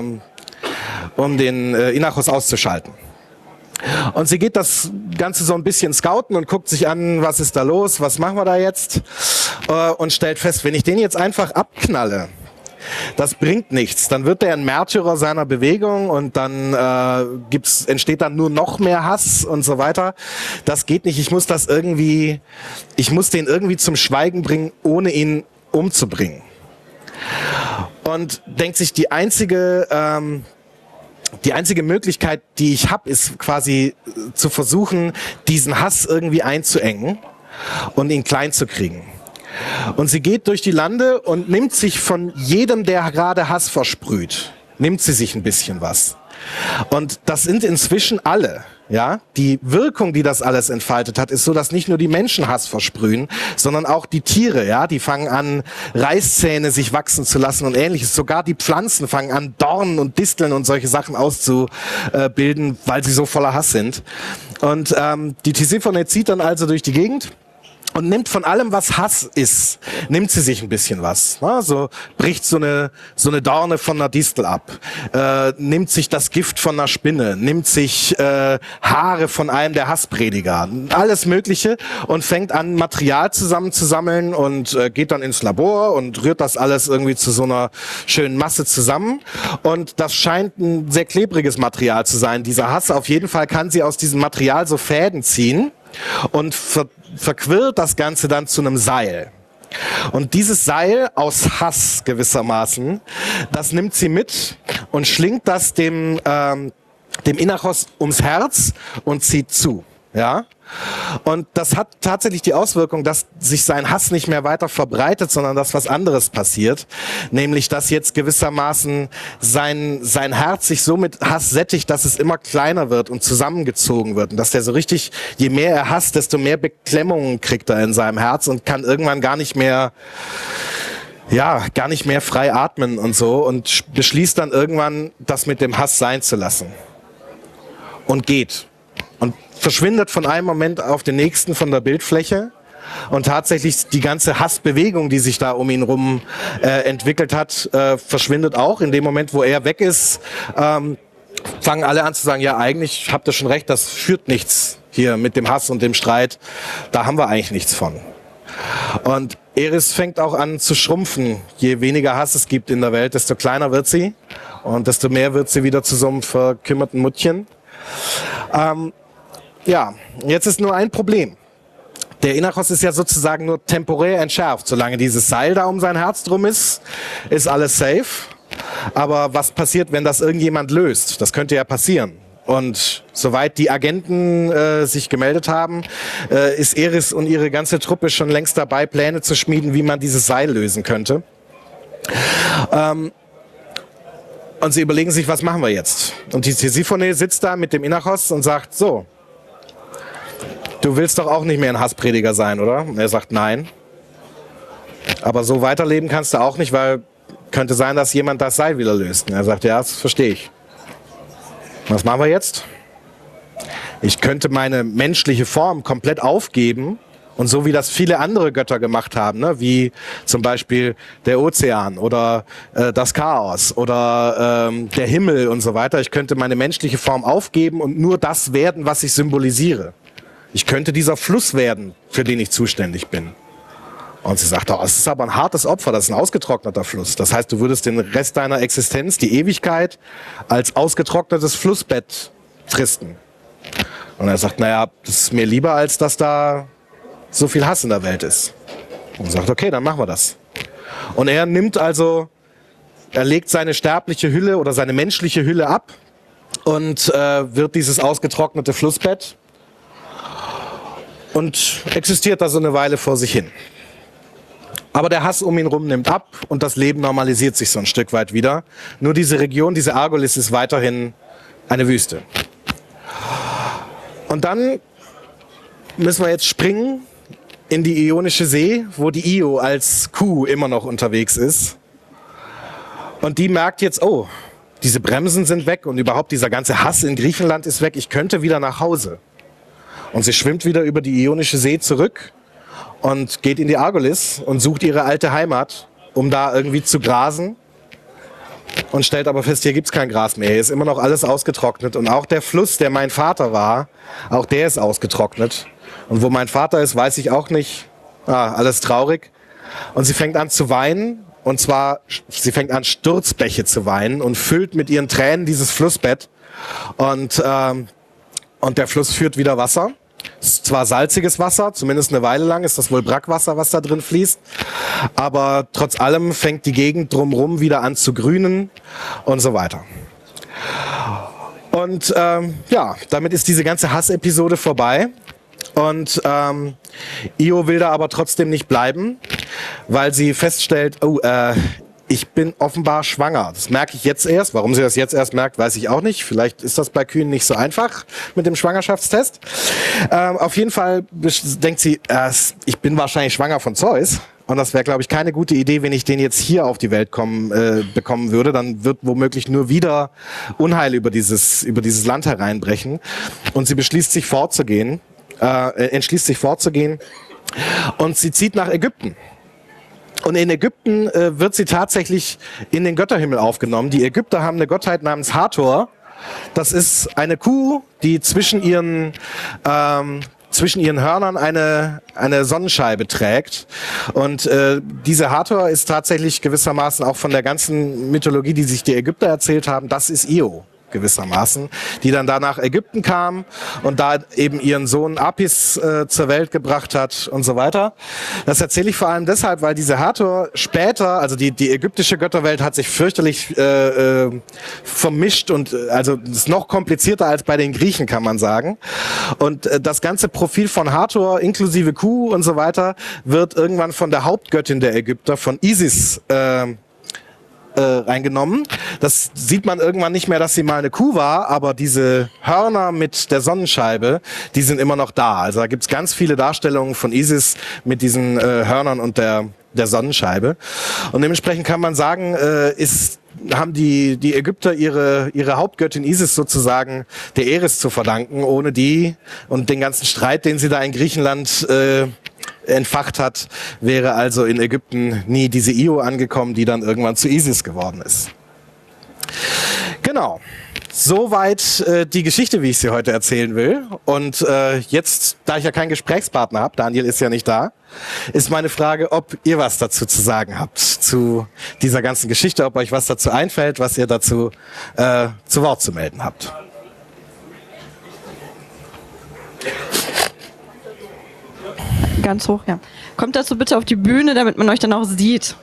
Inachos auszuschalten. Und sie geht das Ganze so ein bisschen scouten und guckt sich an, was ist da los, was machen wir da jetzt, und stellt fest, wenn ich den jetzt einfach abknalle, das bringt nichts. Dann wird er ein Märtyrer seiner Bewegung und dann entsteht dann nur noch mehr Hass und so weiter. Das geht nicht. Ich muss den irgendwie zum Schweigen bringen, ohne ihn umzubringen. Und denkt sich, die einzige Möglichkeit, die ich habe, ist quasi zu versuchen, diesen Hass irgendwie einzuengen und ihn klein zu kriegen. Und sie geht durch die Lande und nimmt sich von jedem, der gerade Hass versprüht, nimmt sie sich ein bisschen was. Und das sind inzwischen alle. Ja, die Wirkung, die das alles entfaltet hat, ist so, dass nicht nur die Menschen Hass versprühen, sondern auch die Tiere, ja, die fangen an, Reißzähne sich wachsen zu lassen und ähnliches. Sogar die Pflanzen fangen an, Dornen und Disteln und solche Sachen auszubilden, weil sie so voller Hass sind. Und die Tisiphone zieht dann also durch die Gegend und nimmt von allem, was Hass ist, nimmt sie sich ein bisschen was. Na, so bricht so eine Dorne von einer Distel ab, nimmt sich das Gift von einer Spinne, nimmt sich Haare von einem der Hassprediger, alles Mögliche, und fängt an, Material zusammenzusammeln und geht dann ins Labor und rührt das alles irgendwie zu so einer schönen Masse zusammen. Und das scheint ein sehr klebriges Material zu sein, dieser Hass. Auf jeden Fall kann sie aus diesem Material so Fäden ziehen und verquirlt das Ganze dann zu einem Seil. Und dieses Seil aus Hass gewissermaßen, das nimmt sie mit und schlingt das dem Inachos ums Herz und zieht zu. Ja? Und das hat tatsächlich die Auswirkung, dass sich sein Hass nicht mehr weiter verbreitet, sondern dass was anderes passiert. Nämlich, dass jetzt gewissermaßen sein Herz sich so mit Hass sättigt, dass es immer kleiner wird und zusammengezogen wird. Und dass der so richtig, je mehr er hasst, desto mehr Beklemmungen kriegt er in seinem Herz und kann irgendwann gar nicht mehr frei atmen und so, und beschließt dann irgendwann, das mit dem Hass sein zu lassen. Und geht. Und verschwindet von einem Moment auf den nächsten von der Bildfläche. Und tatsächlich die ganze Hassbewegung, die sich da um ihn rum entwickelt hat, verschwindet auch. In dem Moment, wo er weg ist, fangen alle an zu sagen, ja, eigentlich habt ihr schon recht, das führt nichts hier mit dem Hass und dem Streit. Da haben wir eigentlich nichts von. Und Eris fängt auch an zu schrumpfen. Je weniger Hass es gibt in der Welt, desto kleiner wird sie. Und desto mehr wird sie wieder zu so einem verkümmerten Muttchen. Jetzt ist nur ein Problem. Der Inachos ist ja sozusagen nur temporär entschärft. Solange dieses Seil da um sein Herz drum ist alles safe. Aber was passiert, wenn das irgendjemand löst? Das könnte ja passieren. Und soweit die Agenten sich gemeldet haben, ist Eris und ihre ganze Truppe schon längst dabei, Pläne zu schmieden, wie man dieses Seil lösen könnte. Und sie überlegen sich, was machen wir jetzt? Und die Tisiphone sitzt da mit dem Inachos und sagt, so, du willst doch auch nicht mehr ein Hassprediger sein, oder? Und er sagt, nein. Aber so weiterleben kannst du auch nicht, weil könnte sein, dass jemand das Seil wieder löst. Und er sagt, ja, das verstehe ich. Was machen wir jetzt? Ich könnte meine menschliche Form komplett aufgeben und so wie das viele andere Götter gemacht haben, ne, wie zum Beispiel der Ozean oder das Chaos oder der Himmel und so weiter. Ich könnte meine menschliche Form aufgeben und nur das werden, was ich symbolisiere. Ich könnte dieser Fluss werden, für den ich zuständig bin. Und sie sagt, oh, es ist aber ein hartes Opfer, das ist ein ausgetrockneter Fluss. Das heißt, du würdest den Rest deiner Existenz, die Ewigkeit, als ausgetrocknetes Flussbett fristen. Und er sagt, naja, das ist mir lieber, als dass da so viel Hass in der Welt ist. Und sagt, okay, dann machen wir das. Und er legt seine sterbliche Hülle oder seine menschliche Hülle ab und wird dieses ausgetrocknete Flussbett und existiert da so eine Weile vor sich hin. Aber der Hass um ihn rum nimmt ab und das Leben normalisiert sich so ein Stück weit wieder. Nur diese Region, diese Argolis ist weiterhin eine Wüste. Und dann müssen wir jetzt springen in die Ionische See, wo die Io als Kuh immer noch unterwegs ist. Und die merkt jetzt, oh, diese Bremsen sind weg und überhaupt dieser ganze Hass in Griechenland ist weg. Ich könnte wieder nach Hause. Und sie schwimmt wieder über die Ionische See zurück und geht in die Argolis und sucht ihre alte Heimat, um da irgendwie zu grasen. Und stellt aber fest, hier gibt's kein Gras mehr. Hier ist immer noch alles ausgetrocknet. Und auch der Fluss, der mein Vater war, auch der ist ausgetrocknet. Und wo mein Vater ist, weiß ich auch nicht. Alles traurig. Und sie fängt an zu weinen. Und zwar, sie fängt an, Sturzbäche zu weinen und füllt mit ihren Tränen dieses Flussbett. Und der Fluss führt wieder Wasser. Es ist zwar salziges Wasser, zumindest eine Weile lang ist das wohl Brackwasser, was da drin fließt. Aber trotz allem fängt die Gegend drumherum wieder an zu grünen und so weiter. Und damit ist diese ganze Hassepisode vorbei. Und Io will da aber trotzdem nicht bleiben, weil sie feststellt, ich bin offenbar schwanger. Das merke ich jetzt erst. Warum sie das jetzt erst merkt, weiß ich auch nicht. Vielleicht ist das bei Kühen nicht so einfach mit dem Schwangerschaftstest. Auf jeden Fall denkt sie, ich bin wahrscheinlich schwanger von Zeus. Und das wäre, glaube ich, keine gute Idee, wenn ich den jetzt hier auf die Welt bekommen würde. Dann wird womöglich nur wieder Unheil über dieses Land hereinbrechen. Und sie entschließt sich fortzugehen. Und sie zieht nach Ägypten. Und in Ägypten wird sie tatsächlich in den Götterhimmel aufgenommen. Die Ägypter haben eine Gottheit namens Hathor. Das ist eine Kuh, die zwischen ihren Hörnern eine Sonnenscheibe trägt. Und diese Hathor ist tatsächlich gewissermaßen auch von der ganzen Mythologie, die sich die Ägypter erzählt haben, das ist Io. Gewissermaßen, die dann da nach Ägypten kam und da eben ihren Sohn Apis zur Welt gebracht hat und so weiter. Das erzähle ich vor allem deshalb, weil diese Hathor später, also die ägyptische Götterwelt hat sich fürchterlich vermischt und also das ist noch komplizierter als bei den Griechen, kann man sagen. Und das ganze Profil von Hathor inklusive Kuh und so weiter wird irgendwann von der Hauptgöttin der Ägypter, von Isis, reingenommen. Das sieht man irgendwann nicht mehr, dass sie mal eine Kuh war, aber diese Hörner mit der Sonnenscheibe, die sind immer noch da. Also da gibt's ganz viele Darstellungen von Isis mit diesen Hörnern und der Sonnenscheibe. Und dementsprechend kann man sagen, haben die Ägypter ihre Hauptgöttin Isis sozusagen der Eris zu verdanken. Ohne die und den ganzen Streit, den sie da in Griechenland entfacht hat, wäre also in Ägypten nie diese Io angekommen, die dann irgendwann zu Isis geworden ist. Genau. Soweit die Geschichte, wie ich sie heute erzählen will. Und jetzt, da ich ja keinen Gesprächspartner habe, Daniel ist ja nicht da, ist meine Frage, ob ihr was dazu zu sagen habt, zu dieser ganzen Geschichte, ob euch was dazu einfällt, was ihr dazu zu Wort zu melden habt. Ganz hoch, ja. Kommt dazu bitte auf die Bühne, damit man euch dann auch sieht.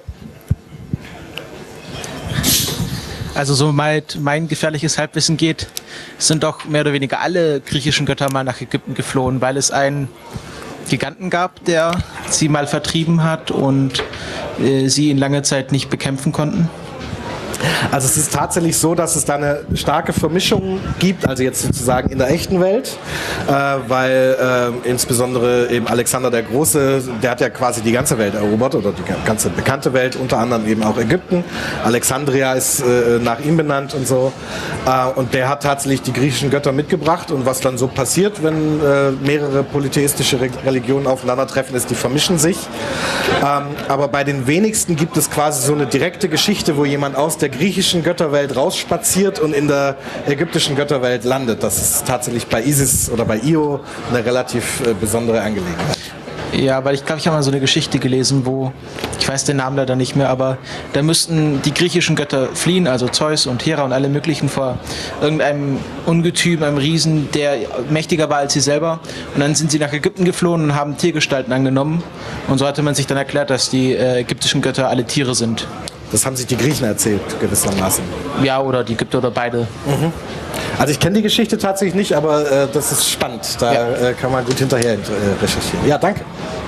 Also soweit mein gefährliches Halbwissen geht, sind doch mehr oder weniger alle griechischen Götter mal nach Ägypten geflohen, weil es einen Giganten gab, der sie mal vertrieben hat und sie in lange Zeit nicht bekämpfen konnten. Also es ist tatsächlich so, dass es da eine starke Vermischung gibt, also jetzt sozusagen in der echten Welt, weil insbesondere eben Alexander der Große, der hat ja quasi die ganze Welt erobert oder die ganze bekannte Welt, unter anderem eben auch Ägypten. Alexandria ist nach ihm benannt und so. Und der hat tatsächlich die griechischen Götter mitgebracht und was dann so passiert, wenn mehrere polytheistische Religionen aufeinandertreffen, ist, die vermischen sich. Aber bei den wenigsten gibt es quasi so eine direkte Geschichte, wo jemand aus der griechischen Götterwelt rausspaziert und in der ägyptischen Götterwelt landet. Das ist tatsächlich bei Isis oder bei Io eine relativ besondere Angelegenheit. Ja, weil ich glaube, ich habe mal so eine Geschichte gelesen, wo, ich weiß den Namen leider nicht mehr, aber da müssten die griechischen Götter fliehen, also Zeus und Hera und alle möglichen, vor irgendeinem Ungetüm, einem Riesen, der mächtiger war als sie selber. Und dann sind sie nach Ägypten geflohen und haben Tiergestalten angenommen. Und so hatte man sich dann erklärt, dass die ägyptischen Götter alle Tiere sind. Das haben sich die Griechen erzählt, gewissermaßen. Ja, oder die Ägypter oder beide. Mhm. Also ich kenne die Geschichte tatsächlich nicht, aber das ist spannend. Da kann man gut hinterher recherchieren. Ja, danke.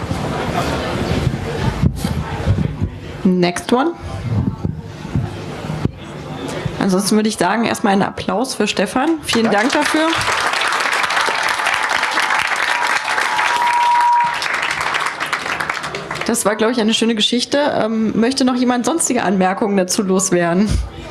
Next one. Ansonsten würde ich sagen, erstmal einen Applaus für Stefan. Vielen Dank dafür. Das war, glaube ich, eine schöne Geschichte. Möchte noch jemand sonstige Anmerkungen dazu loswerden?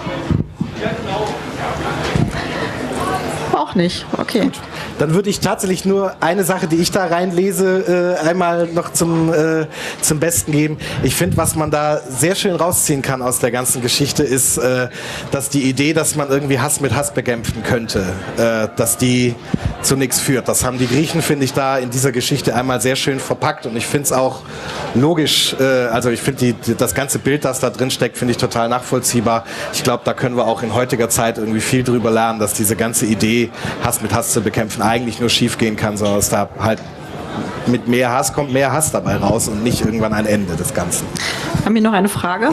Auch nicht. Okay. Gut. Dann würde ich tatsächlich nur eine Sache, die ich da reinlese, einmal noch zum Besten geben. Ich finde, was man da sehr schön rausziehen kann aus der ganzen Geschichte, ist, dass die Idee, dass man irgendwie Hass mit Hass bekämpfen könnte, dass die zu nichts führt. Das haben die Griechen, finde ich, da in dieser Geschichte einmal sehr schön verpackt und ich finde es auch logisch, also ich finde das ganze Bild, das da drin steckt, finde ich total nachvollziehbar. Ich glaube, da können wir auch in heutiger Zeit irgendwie viel drüber lernen, dass diese ganze Idee, Hass mit Hass zu bekämpfen, eigentlich nur schief gehen kann, sondern dass da halt mit mehr Hass kommt mehr Hass dabei raus und nicht irgendwann ein Ende des Ganzen. Haben wir noch eine Frage?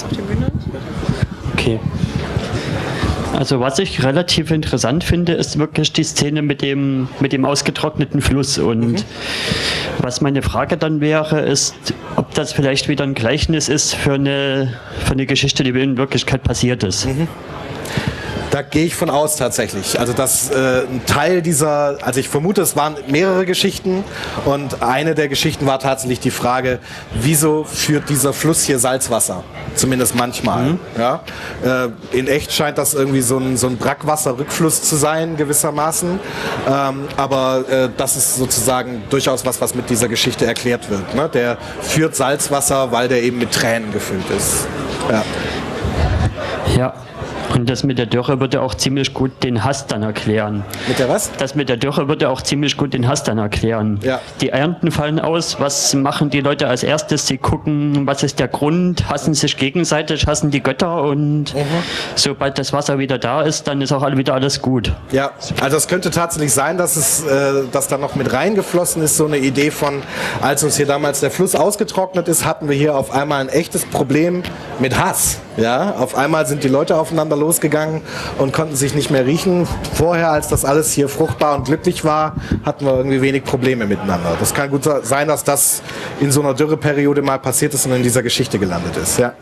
Okay. Also was ich relativ interessant finde, ist wirklich die Szene mit dem ausgetrockneten Fluss. Und was meine Frage dann wäre, ist, ob das vielleicht wieder ein Gleichnis ist für eine Geschichte, die in Wirklichkeit passiert ist. Da gehe ich von aus tatsächlich. Also dass ein Teil dieser, also ich vermute, es waren mehrere Geschichten und eine der Geschichten war tatsächlich die Frage, wieso führt dieser Fluss hier Salzwasser? Zumindest manchmal. Ja? In echt scheint das irgendwie so ein Brackwasserrückfluss zu sein, gewissermaßen. Aber das ist sozusagen durchaus was mit dieser Geschichte erklärt wird. Ne? Der führt Salzwasser, weil der eben mit Tränen gefüllt ist. Ja. Ja. Und das mit der Dürre würde auch ziemlich gut den Hass dann erklären. Mit der was? Das mit der Dürre würde auch ziemlich gut den Hass dann erklären. Ja. Die Ernten fallen aus. Was machen die Leute als erstes? Sie gucken, was ist der Grund? Hassen sich gegenseitig, hassen die Götter. Und sobald das Wasser wieder da ist, dann ist auch wieder alles gut. Ja, also es könnte tatsächlich sein, dass da noch mit reingeflossen ist, so eine Idee von, als uns hier damals der Fluss ausgetrocknet ist, hatten wir hier auf einmal ein echtes Problem mit Hass. Ja, auf einmal sind die Leute aufeinander losgegangen und konnten sich nicht mehr riechen. Vorher, als das alles hier fruchtbar und glücklich war, hatten wir irgendwie wenig Probleme miteinander. Das kann gut sein, dass das in so einer Dürreperiode mal passiert ist und in dieser Geschichte gelandet ist. Ja.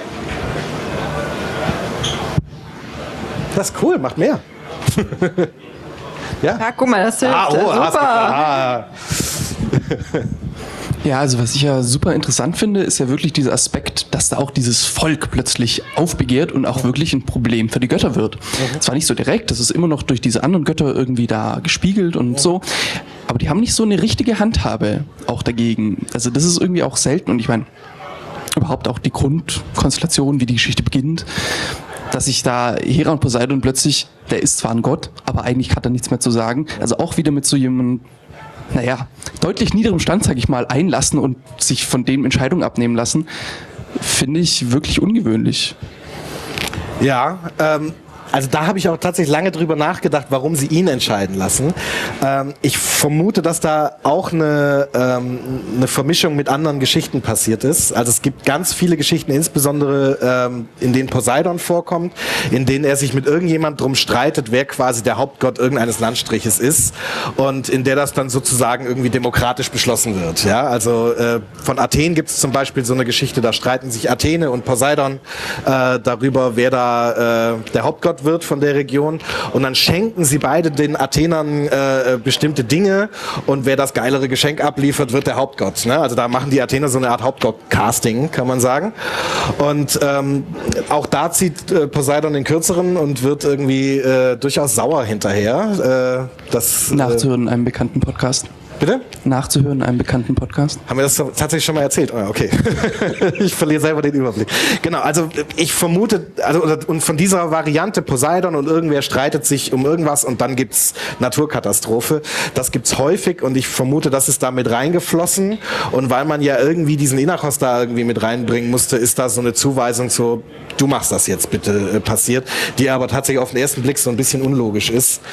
Das ist cool, macht mehr. Ja, guck mal, das hilft. Super. Ja, also was ich ja super interessant finde, ist ja wirklich dieser Aspekt, dass da auch dieses Volk plötzlich aufbegehrt und auch wirklich ein Problem für die Götter wird. Zwar nicht so direkt, das ist immer noch durch diese anderen Götter irgendwie da gespiegelt und so, aber die haben nicht so eine richtige Handhabe auch dagegen. Also das ist irgendwie auch selten und ich meine, überhaupt auch die Grundkonstellation, wie die Geschichte beginnt, dass sich da Hera und Poseidon plötzlich, der ist zwar ein Gott, aber eigentlich hat er nichts mehr zu sagen, also auch wieder mit so jemandem, deutlich niederem Stand, sag ich mal, einlassen und sich von dem Entscheidungen abnehmen lassen, finde ich wirklich ungewöhnlich. Ja, also da habe ich auch tatsächlich lange drüber nachgedacht, warum sie ihn entscheiden lassen. Ich vermute, dass da auch eine Vermischung mit anderen Geschichten passiert ist. Also es gibt ganz viele Geschichten, insbesondere in denen Poseidon vorkommt, in denen er sich mit irgendjemand drum streitet, wer quasi der Hauptgott irgendeines Landstriches ist und in der das dann sozusagen irgendwie demokratisch beschlossen wird. Ja, also von Athen gibt es zum Beispiel so eine Geschichte, da streiten sich Athene und Poseidon darüber, wer da der Hauptgott wird von der Region, und dann schenken sie beide den Athenern bestimmte Dinge, und wer das geilere Geschenk abliefert, wird der Hauptgott. Ne? Also da machen die Athener so eine Art Hauptgott-Casting, kann man sagen. Und auch da zieht Poseidon den Kürzeren und wird irgendwie durchaus sauer hinterher. Nachzuhören in einem bekannten Podcast. Bitte? Nachzuhören in einem bekannten Podcast. Haben wir das tatsächlich schon mal erzählt? Oh, okay. Ich verliere selber den Überblick. Genau, also ich vermute, und von dieser Variante Poseidon und irgendwer streitet sich um irgendwas und dann gibt's Naturkatastrophe. Das gibt's häufig, und ich vermute, das ist da mit reingeflossen. Und weil man ja irgendwie diesen Inachos da irgendwie mit reinbringen musste, ist da so eine Zuweisung so, du machst das jetzt bitte, passiert, die aber tatsächlich auf den ersten Blick so ein bisschen unlogisch ist.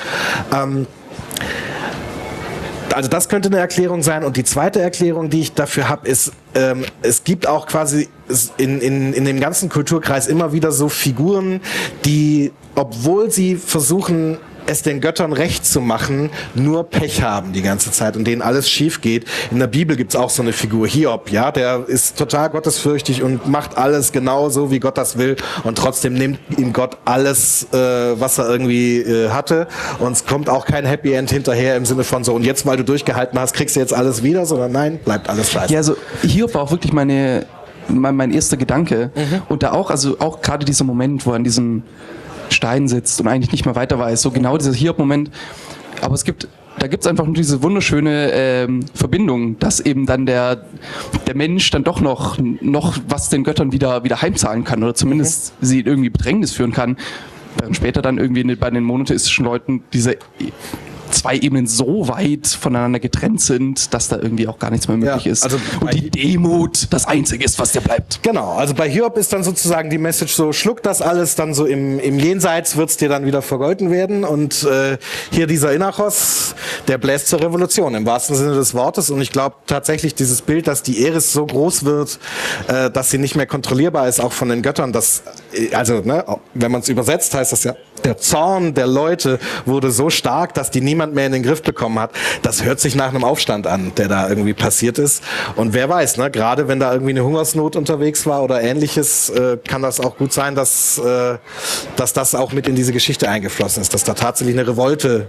Also das könnte eine Erklärung sein. Und die zweite Erklärung, die ich dafür habe, ist, es gibt auch quasi in dem ganzen Kulturkreis immer wieder so Figuren, die, obwohl sie versuchen, es den Göttern recht zu machen, nur Pech haben die ganze Zeit und denen alles schief geht. In der Bibel gibt's auch so eine Figur, Hiob, ja, der ist total gottesfürchtig und macht alles genau so, wie Gott das will, und trotzdem nimmt ihm Gott alles, was er irgendwie hatte, und es kommt auch kein Happy End hinterher im Sinne von so, und jetzt, weil du durchgehalten hast, kriegst du jetzt alles wieder, sondern nein, bleibt alles scheiße. Ja, also Hiob war auch wirklich mein erster Gedanke. Und da auch, also auch gerade dieser Moment, wo er an diesem Stein sitzt und eigentlich nicht mehr weiter weiß, so genau dieser Hiob-Moment. Aber da gibt's einfach nur diese wunderschöne Verbindung, dass eben dann der Mensch dann doch noch was den Göttern wieder heimzahlen kann oder zumindest sie irgendwie Bedrängnis führen kann, während später dann irgendwie bei den monotheistischen Leuten diese zwei Ebenen so weit voneinander getrennt sind, dass da irgendwie auch gar nichts mehr möglich ist. Also und die Demut das Einzige ist, was dir bleibt. Genau, also bei Hiob ist dann sozusagen die Message so, schluck das alles, dann so im Jenseits wird's dir dann wieder vergolten werden, und hier dieser Inachos, der bläst zur Revolution im wahrsten Sinne des Wortes, und ich glaube tatsächlich dieses Bild, dass die Eris so groß wird, dass sie nicht mehr kontrollierbar ist, auch von den Göttern, also ne, wenn man es übersetzt, heißt das ja, der Zorn der Leute wurde so stark, dass die niemand mehr in den Griff bekommen hat. Das hört sich nach einem Aufstand an, der da irgendwie passiert ist. Und wer weiß, ne, gerade wenn da irgendwie eine Hungersnot unterwegs war oder Ähnliches, kann das auch gut sein, dass das auch mit in diese Geschichte eingeflossen ist, dass da tatsächlich eine Revolte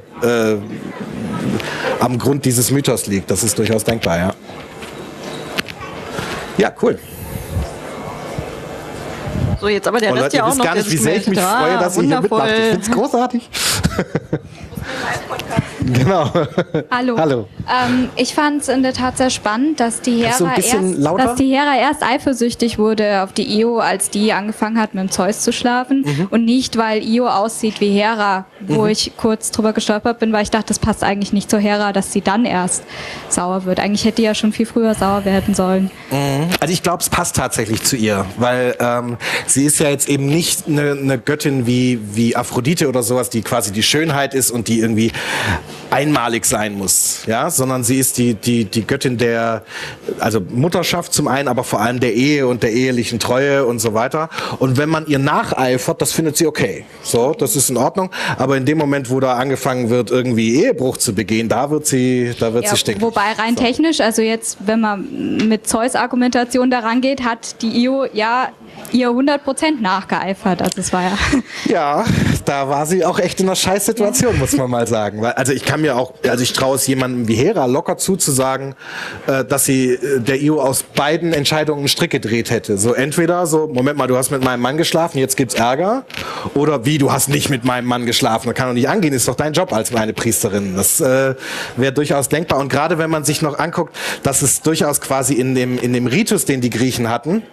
am Grund dieses Mythos liegt. Das ist durchaus denkbar, ja. Ja, cool. So, jetzt aber der Rest ja auch noch. Gar nicht, wie sehr ich mich freue, dass ihr hier mitmacht. Ich finde es großartig. Genau. Hallo. Ich fand es in der Tat sehr spannend, dass die Hera erst eifersüchtig wurde auf die Io, als die angefangen hat, mit dem Zeus zu schlafen. Und nicht, weil Io aussieht wie Hera, wo ich kurz drüber gestolpert bin, weil ich dachte, das passt eigentlich nicht zur Hera, dass sie dann erst sauer wird. Eigentlich hätte die ja schon viel früher sauer werden sollen. Also ich glaube, es passt tatsächlich zu ihr, weil sie ist ja jetzt eben nicht eine Göttin wie Aphrodite oder sowas, die quasi die Schönheit ist und die irgendwie einmalig sein muss, ja, sondern sie ist die Göttin der, also Mutterschaft zum einen, aber vor allem der Ehe und der ehelichen Treue und so weiter. Und wenn man ihr nacheifert, das findet sie okay. So, das ist in Ordnung. Aber in dem Moment, wo da angefangen wird, irgendwie Ehebruch zu begehen, da wird sie stinken. Wobei rein technisch, also jetzt, wenn man mit Zeus-Argumentation daran geht, hat die Io ja ihr 100% nachgeeifert. Also es war ja... Ja, da war sie auch echt in einer Scheißsituation, muss man mal sagen. Also ich traue es jemandem wie Hera locker zuzusagen, dass sie der Io aus beiden Entscheidungen einen Strick gedreht hätte. So entweder so, Moment mal, du hast mit meinem Mann geschlafen, jetzt gibt's Ärger. Oder wie, du hast nicht mit meinem Mann geschlafen, das kann doch nicht angehen, ist doch dein Job als meine Priesterin. Das wäre durchaus denkbar. Und gerade wenn man sich noch anguckt, dass es durchaus quasi in dem Ritus, den die Griechen hatten,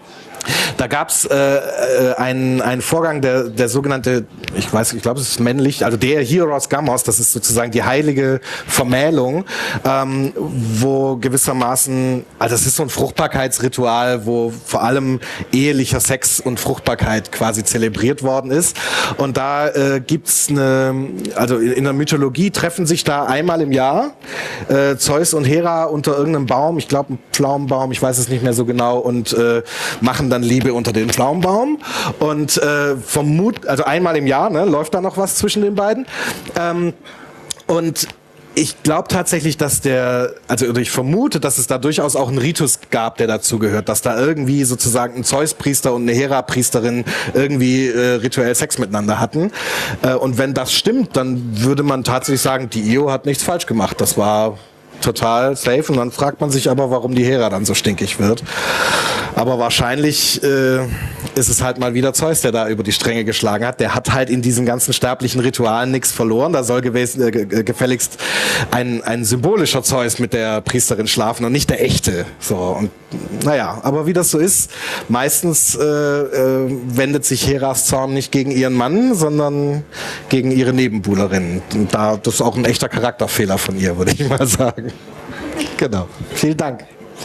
Da gab es einen Vorgang, der sogenannte, ich glaube, es ist männlich, also der Hieros Gamos, das ist sozusagen die heilige Vermählung, wo gewissermaßen, also es ist so ein Fruchtbarkeitsritual, wo vor allem ehelicher Sex und Fruchtbarkeit quasi zelebriert worden ist. Und da gibt's also in der Mythologie treffen sich da einmal im Jahr Zeus und Hera unter irgendeinem Baum, ich glaube ein Pflaumenbaum, ich weiß es nicht mehr so genau, und machen dann Liebe unter den Pflaumenbaum. Und also einmal im Jahr, ne, läuft da noch was zwischen den beiden. Und ich glaube tatsächlich, dass ich vermute, dass es da durchaus auch einen Ritus gab, der dazu gehört, dass da irgendwie sozusagen ein Zeus-Priester und eine Hera-Priesterin irgendwie rituell Sex miteinander hatten. Und wenn das stimmt, dann würde man tatsächlich sagen, die Io hat nichts falsch gemacht. Das war total safe. Und dann fragt man sich aber, warum die Hera dann so stinkig wird. Aber wahrscheinlich ist es halt mal wieder Zeus, der da über die Stränge geschlagen hat. Der hat halt in diesen ganzen sterblichen Ritualen nichts verloren. Da soll gefälligst ein symbolischer Zeus mit der Priesterin schlafen und nicht der echte. So, und naja, aber wie das so ist, meistens wendet sich Heras Zorn nicht gegen ihren Mann, sondern gegen ihre Nebenbuhlerin. Und das ist auch ein echter Charakterfehler von ihr, würde ich mal sagen. Genau. Vielen Dank.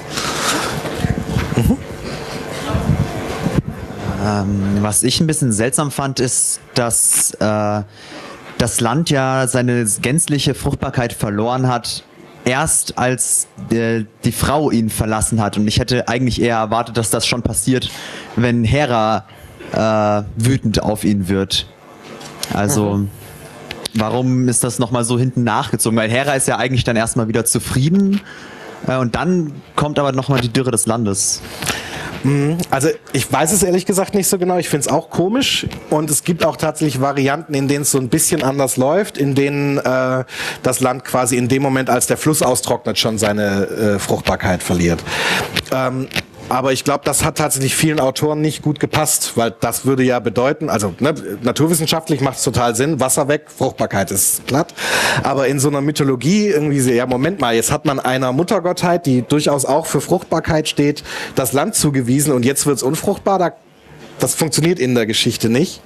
Was ich ein bisschen seltsam fand, ist, dass das Land ja seine gänzliche Fruchtbarkeit verloren hat, erst als die Frau ihn verlassen hat. Und ich hätte eigentlich eher erwartet, dass das schon passiert, wenn Hera wütend auf ihn wird. Also warum ist das nochmal so hinten nachgezogen? Weil Hera ist ja eigentlich dann erstmal wieder zufrieden und dann kommt aber nochmal die Dürre des Landes. Also ich weiß es ehrlich gesagt nicht so genau. Ich finde es auch komisch und es gibt auch tatsächlich Varianten, in denen es so ein bisschen anders läuft, in denen das Land quasi in dem Moment, als der Fluss austrocknet, schon seine Fruchtbarkeit verliert. Aber ich glaube, das hat tatsächlich vielen Autoren nicht gut gepasst, weil das würde ja bedeuten, also naturwissenschaftlich macht es total Sinn, Wasser weg, Fruchtbarkeit ist platt. Aber in so einer Mythologie irgendwie so, ja Moment mal, jetzt hat man einer Muttergottheit, die durchaus auch für Fruchtbarkeit steht, das Land zugewiesen und jetzt wird es unfruchtbar. Das funktioniert in der Geschichte nicht.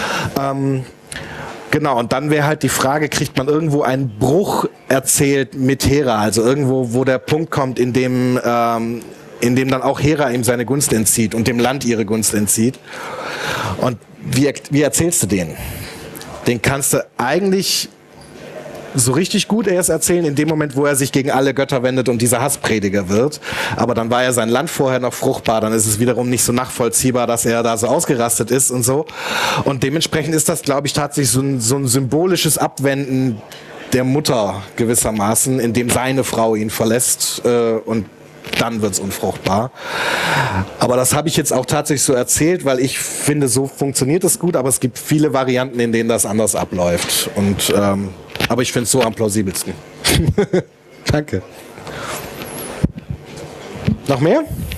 Genau, und dann wäre halt die Frage, kriegt man irgendwo einen Bruch erzählt mit Hera, also irgendwo, wo der Punkt kommt, in dem dann auch Hera ihm seine Gunst entzieht und dem Land ihre Gunst entzieht. Und wie erzählst du den? Den kannst du eigentlich so richtig gut erst erzählen in dem Moment, wo er sich gegen alle Götter wendet und dieser Hassprediger wird. Aber dann war ja sein Land vorher noch fruchtbar, dann ist es wiederum nicht so nachvollziehbar, dass er da so ausgerastet ist und so. Und dementsprechend ist das, glaube ich, tatsächlich so ein symbolisches Abwenden der Mutter gewissermaßen, in dem seine Frau ihn verlässt und dann wird's unfruchtbar. Aber das habe ich jetzt auch tatsächlich so erzählt, weil ich finde, so funktioniert es gut, aber es gibt viele Varianten, in denen das anders abläuft. Und aber ich finde es so am plausibelsten. Danke. Noch mehr?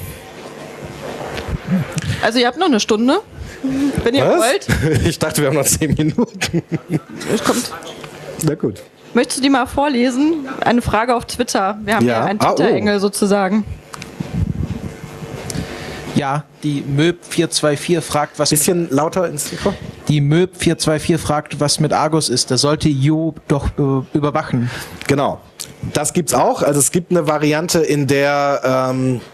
Also ihr habt noch eine Stunde, wenn ihr wollt. Ich dachte, wir haben noch 10 Minuten. Es kommt. Na gut. Möchtest du die mal vorlesen? Eine Frage auf Twitter. Wir haben ja einen Twitter-Engel sozusagen. Ja, die Möb424 fragt, was... Bisschen lauter ins Mikro. Die Möb424 fragt, was mit Argus ist. Da sollte Io doch überwachen. Genau. Das gibt's auch. Also es gibt eine Variante, in der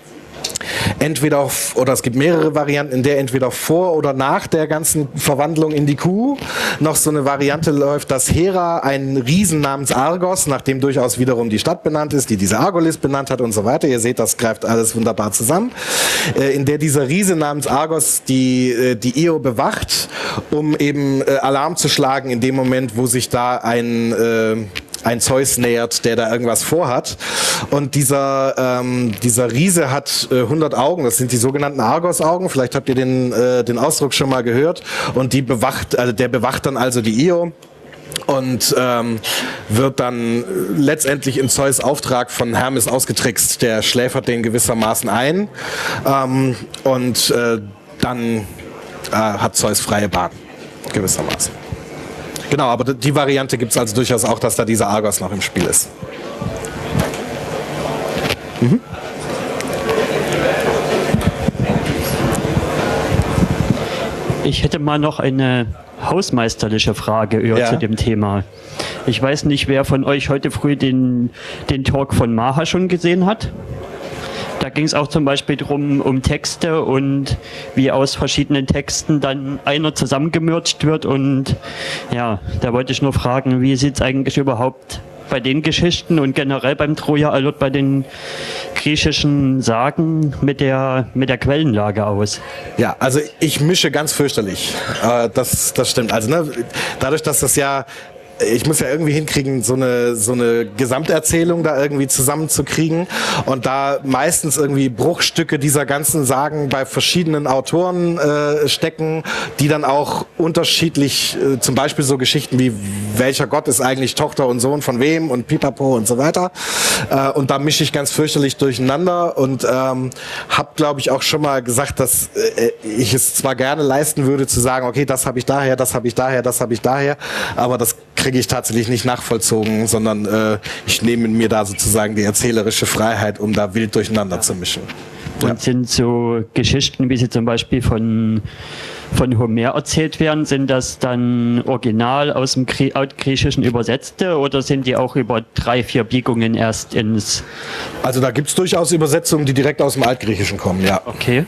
es gibt mehrere Varianten, in der entweder vor oder nach der ganzen Verwandlung in die Kuh noch so eine Variante läuft, dass Hera einen Riesen namens Argos, nachdem durchaus wiederum die Stadt benannt ist, die diese Argolis benannt hat und so weiter. Ihr seht, das greift alles wunderbar zusammen. In der dieser Riese namens Argos die Io bewacht, um eben Alarm zu schlagen in dem Moment, wo sich da ein Zeus nähert, der da irgendwas vorhat. Und dieser Riese hat 100 Augen, das sind die sogenannten Argos-Augen, vielleicht habt ihr den Ausdruck schon mal gehört. Und der bewacht dann also die Io und wird dann letztendlich in Zeus Auftrag von Hermes ausgetrickst. Der schläfert den gewissermaßen ein und dann hat Zeus freie Bahn, gewissermaßen. Genau, aber die Variante gibt es also durchaus auch, dass da dieser Argos noch im Spiel ist. Ich hätte mal noch eine hausmeisterliche Frage zu dem Thema. Ich weiß nicht, wer von euch heute früh den Talk von Maha schon gesehen hat. Da ging es auch zum Beispiel um Texte und wie aus verschiedenen Texten dann einer zusammengemürzt wird. Und ja, da wollte ich nur fragen, wie sieht es eigentlich überhaupt bei den Geschichten und generell beim Troja-Alert bei den griechischen Sagen mit der Quellenlage aus? Ja, also ich mische ganz fürchterlich. Das stimmt. Also dadurch, dass das ja, ich muss ja irgendwie hinkriegen, so eine Gesamterzählung da irgendwie zusammenzukriegen und da meistens irgendwie Bruchstücke dieser ganzen Sagen bei verschiedenen Autoren stecken, die dann auch unterschiedlich, zum Beispiel so Geschichten wie welcher Gott ist eigentlich Tochter und Sohn von wem und pipapo und so weiter. Und da mische ich ganz fürchterlich durcheinander und habe, glaube ich, auch schon mal gesagt, dass ich es zwar gerne leisten würde zu sagen, okay, das habe ich daher, das habe ich daher, das habe ich daher, aber das kriege ich tatsächlich nicht nachvollzogen, sondern ich nehme mir da sozusagen die erzählerische Freiheit, um da wild durcheinander zu mischen. Und sind so Geschichten, wie sie zum Beispiel von Homer erzählt werden, sind das dann original aus dem Altgriechischen übersetzte oder sind die auch über 3-4 Biegungen erst ins... Also da gibt es durchaus Übersetzungen, die direkt aus dem Altgriechischen kommen, ja. Okay.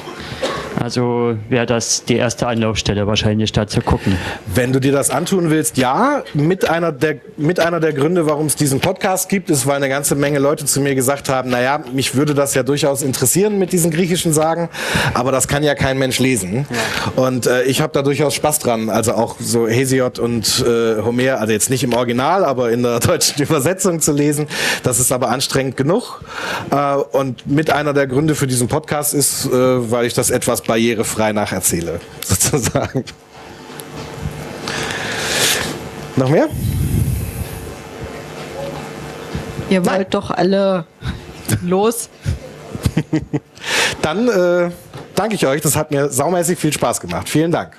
Also wäre das die erste Anlaufstelle wahrscheinlich, da zu gucken. Wenn du dir das antun willst, ja. Mit einer der Gründe, warum es diesen Podcast gibt, ist, weil eine ganze Menge Leute zu mir gesagt haben, naja, mich würde das ja durchaus interessieren mit diesen griechischen Sagen, aber das kann ja kein Mensch lesen. Ja. Und ich habe da durchaus Spaß dran. Also auch so Hesiod und Homer, also jetzt nicht im Original, aber in der deutschen Übersetzung zu lesen. Das ist aber anstrengend genug. Und mit einer der Gründe für diesen Podcast ist, weil ich das etwas barrierefrei nacherzähle, sozusagen. Noch mehr? Ihr wollt doch alle los. Dann danke ich euch, das hat mir saumäßig viel Spaß gemacht. Vielen Dank.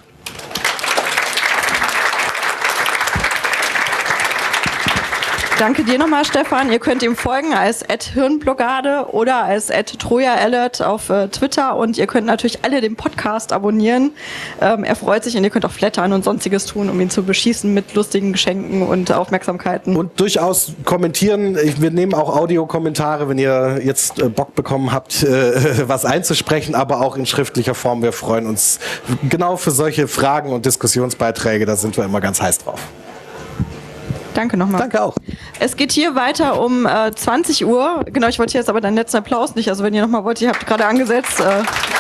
Danke dir nochmal, Stefan. Ihr könnt ihm folgen als @Hirnblockade oder als @TrojaAlert auf Twitter und ihr könnt natürlich alle den Podcast abonnieren. Er freut sich und ihr könnt auch flattern und sonstiges tun, um ihn zu beschießen mit lustigen Geschenken und Aufmerksamkeiten. Und durchaus kommentieren. Wir nehmen auch Audiokommentare, wenn ihr jetzt Bock bekommen habt, was einzusprechen, aber auch in schriftlicher Form. Wir freuen uns genau für solche Fragen und Diskussionsbeiträge. Da sind wir immer ganz heiß drauf. Danke nochmal. Danke auch. Es geht hier weiter um 20 Uhr. Genau, ich wollte jetzt aber deinen letzten Applaus nicht. Also wenn ihr nochmal wollt, ihr habt gerade angesetzt.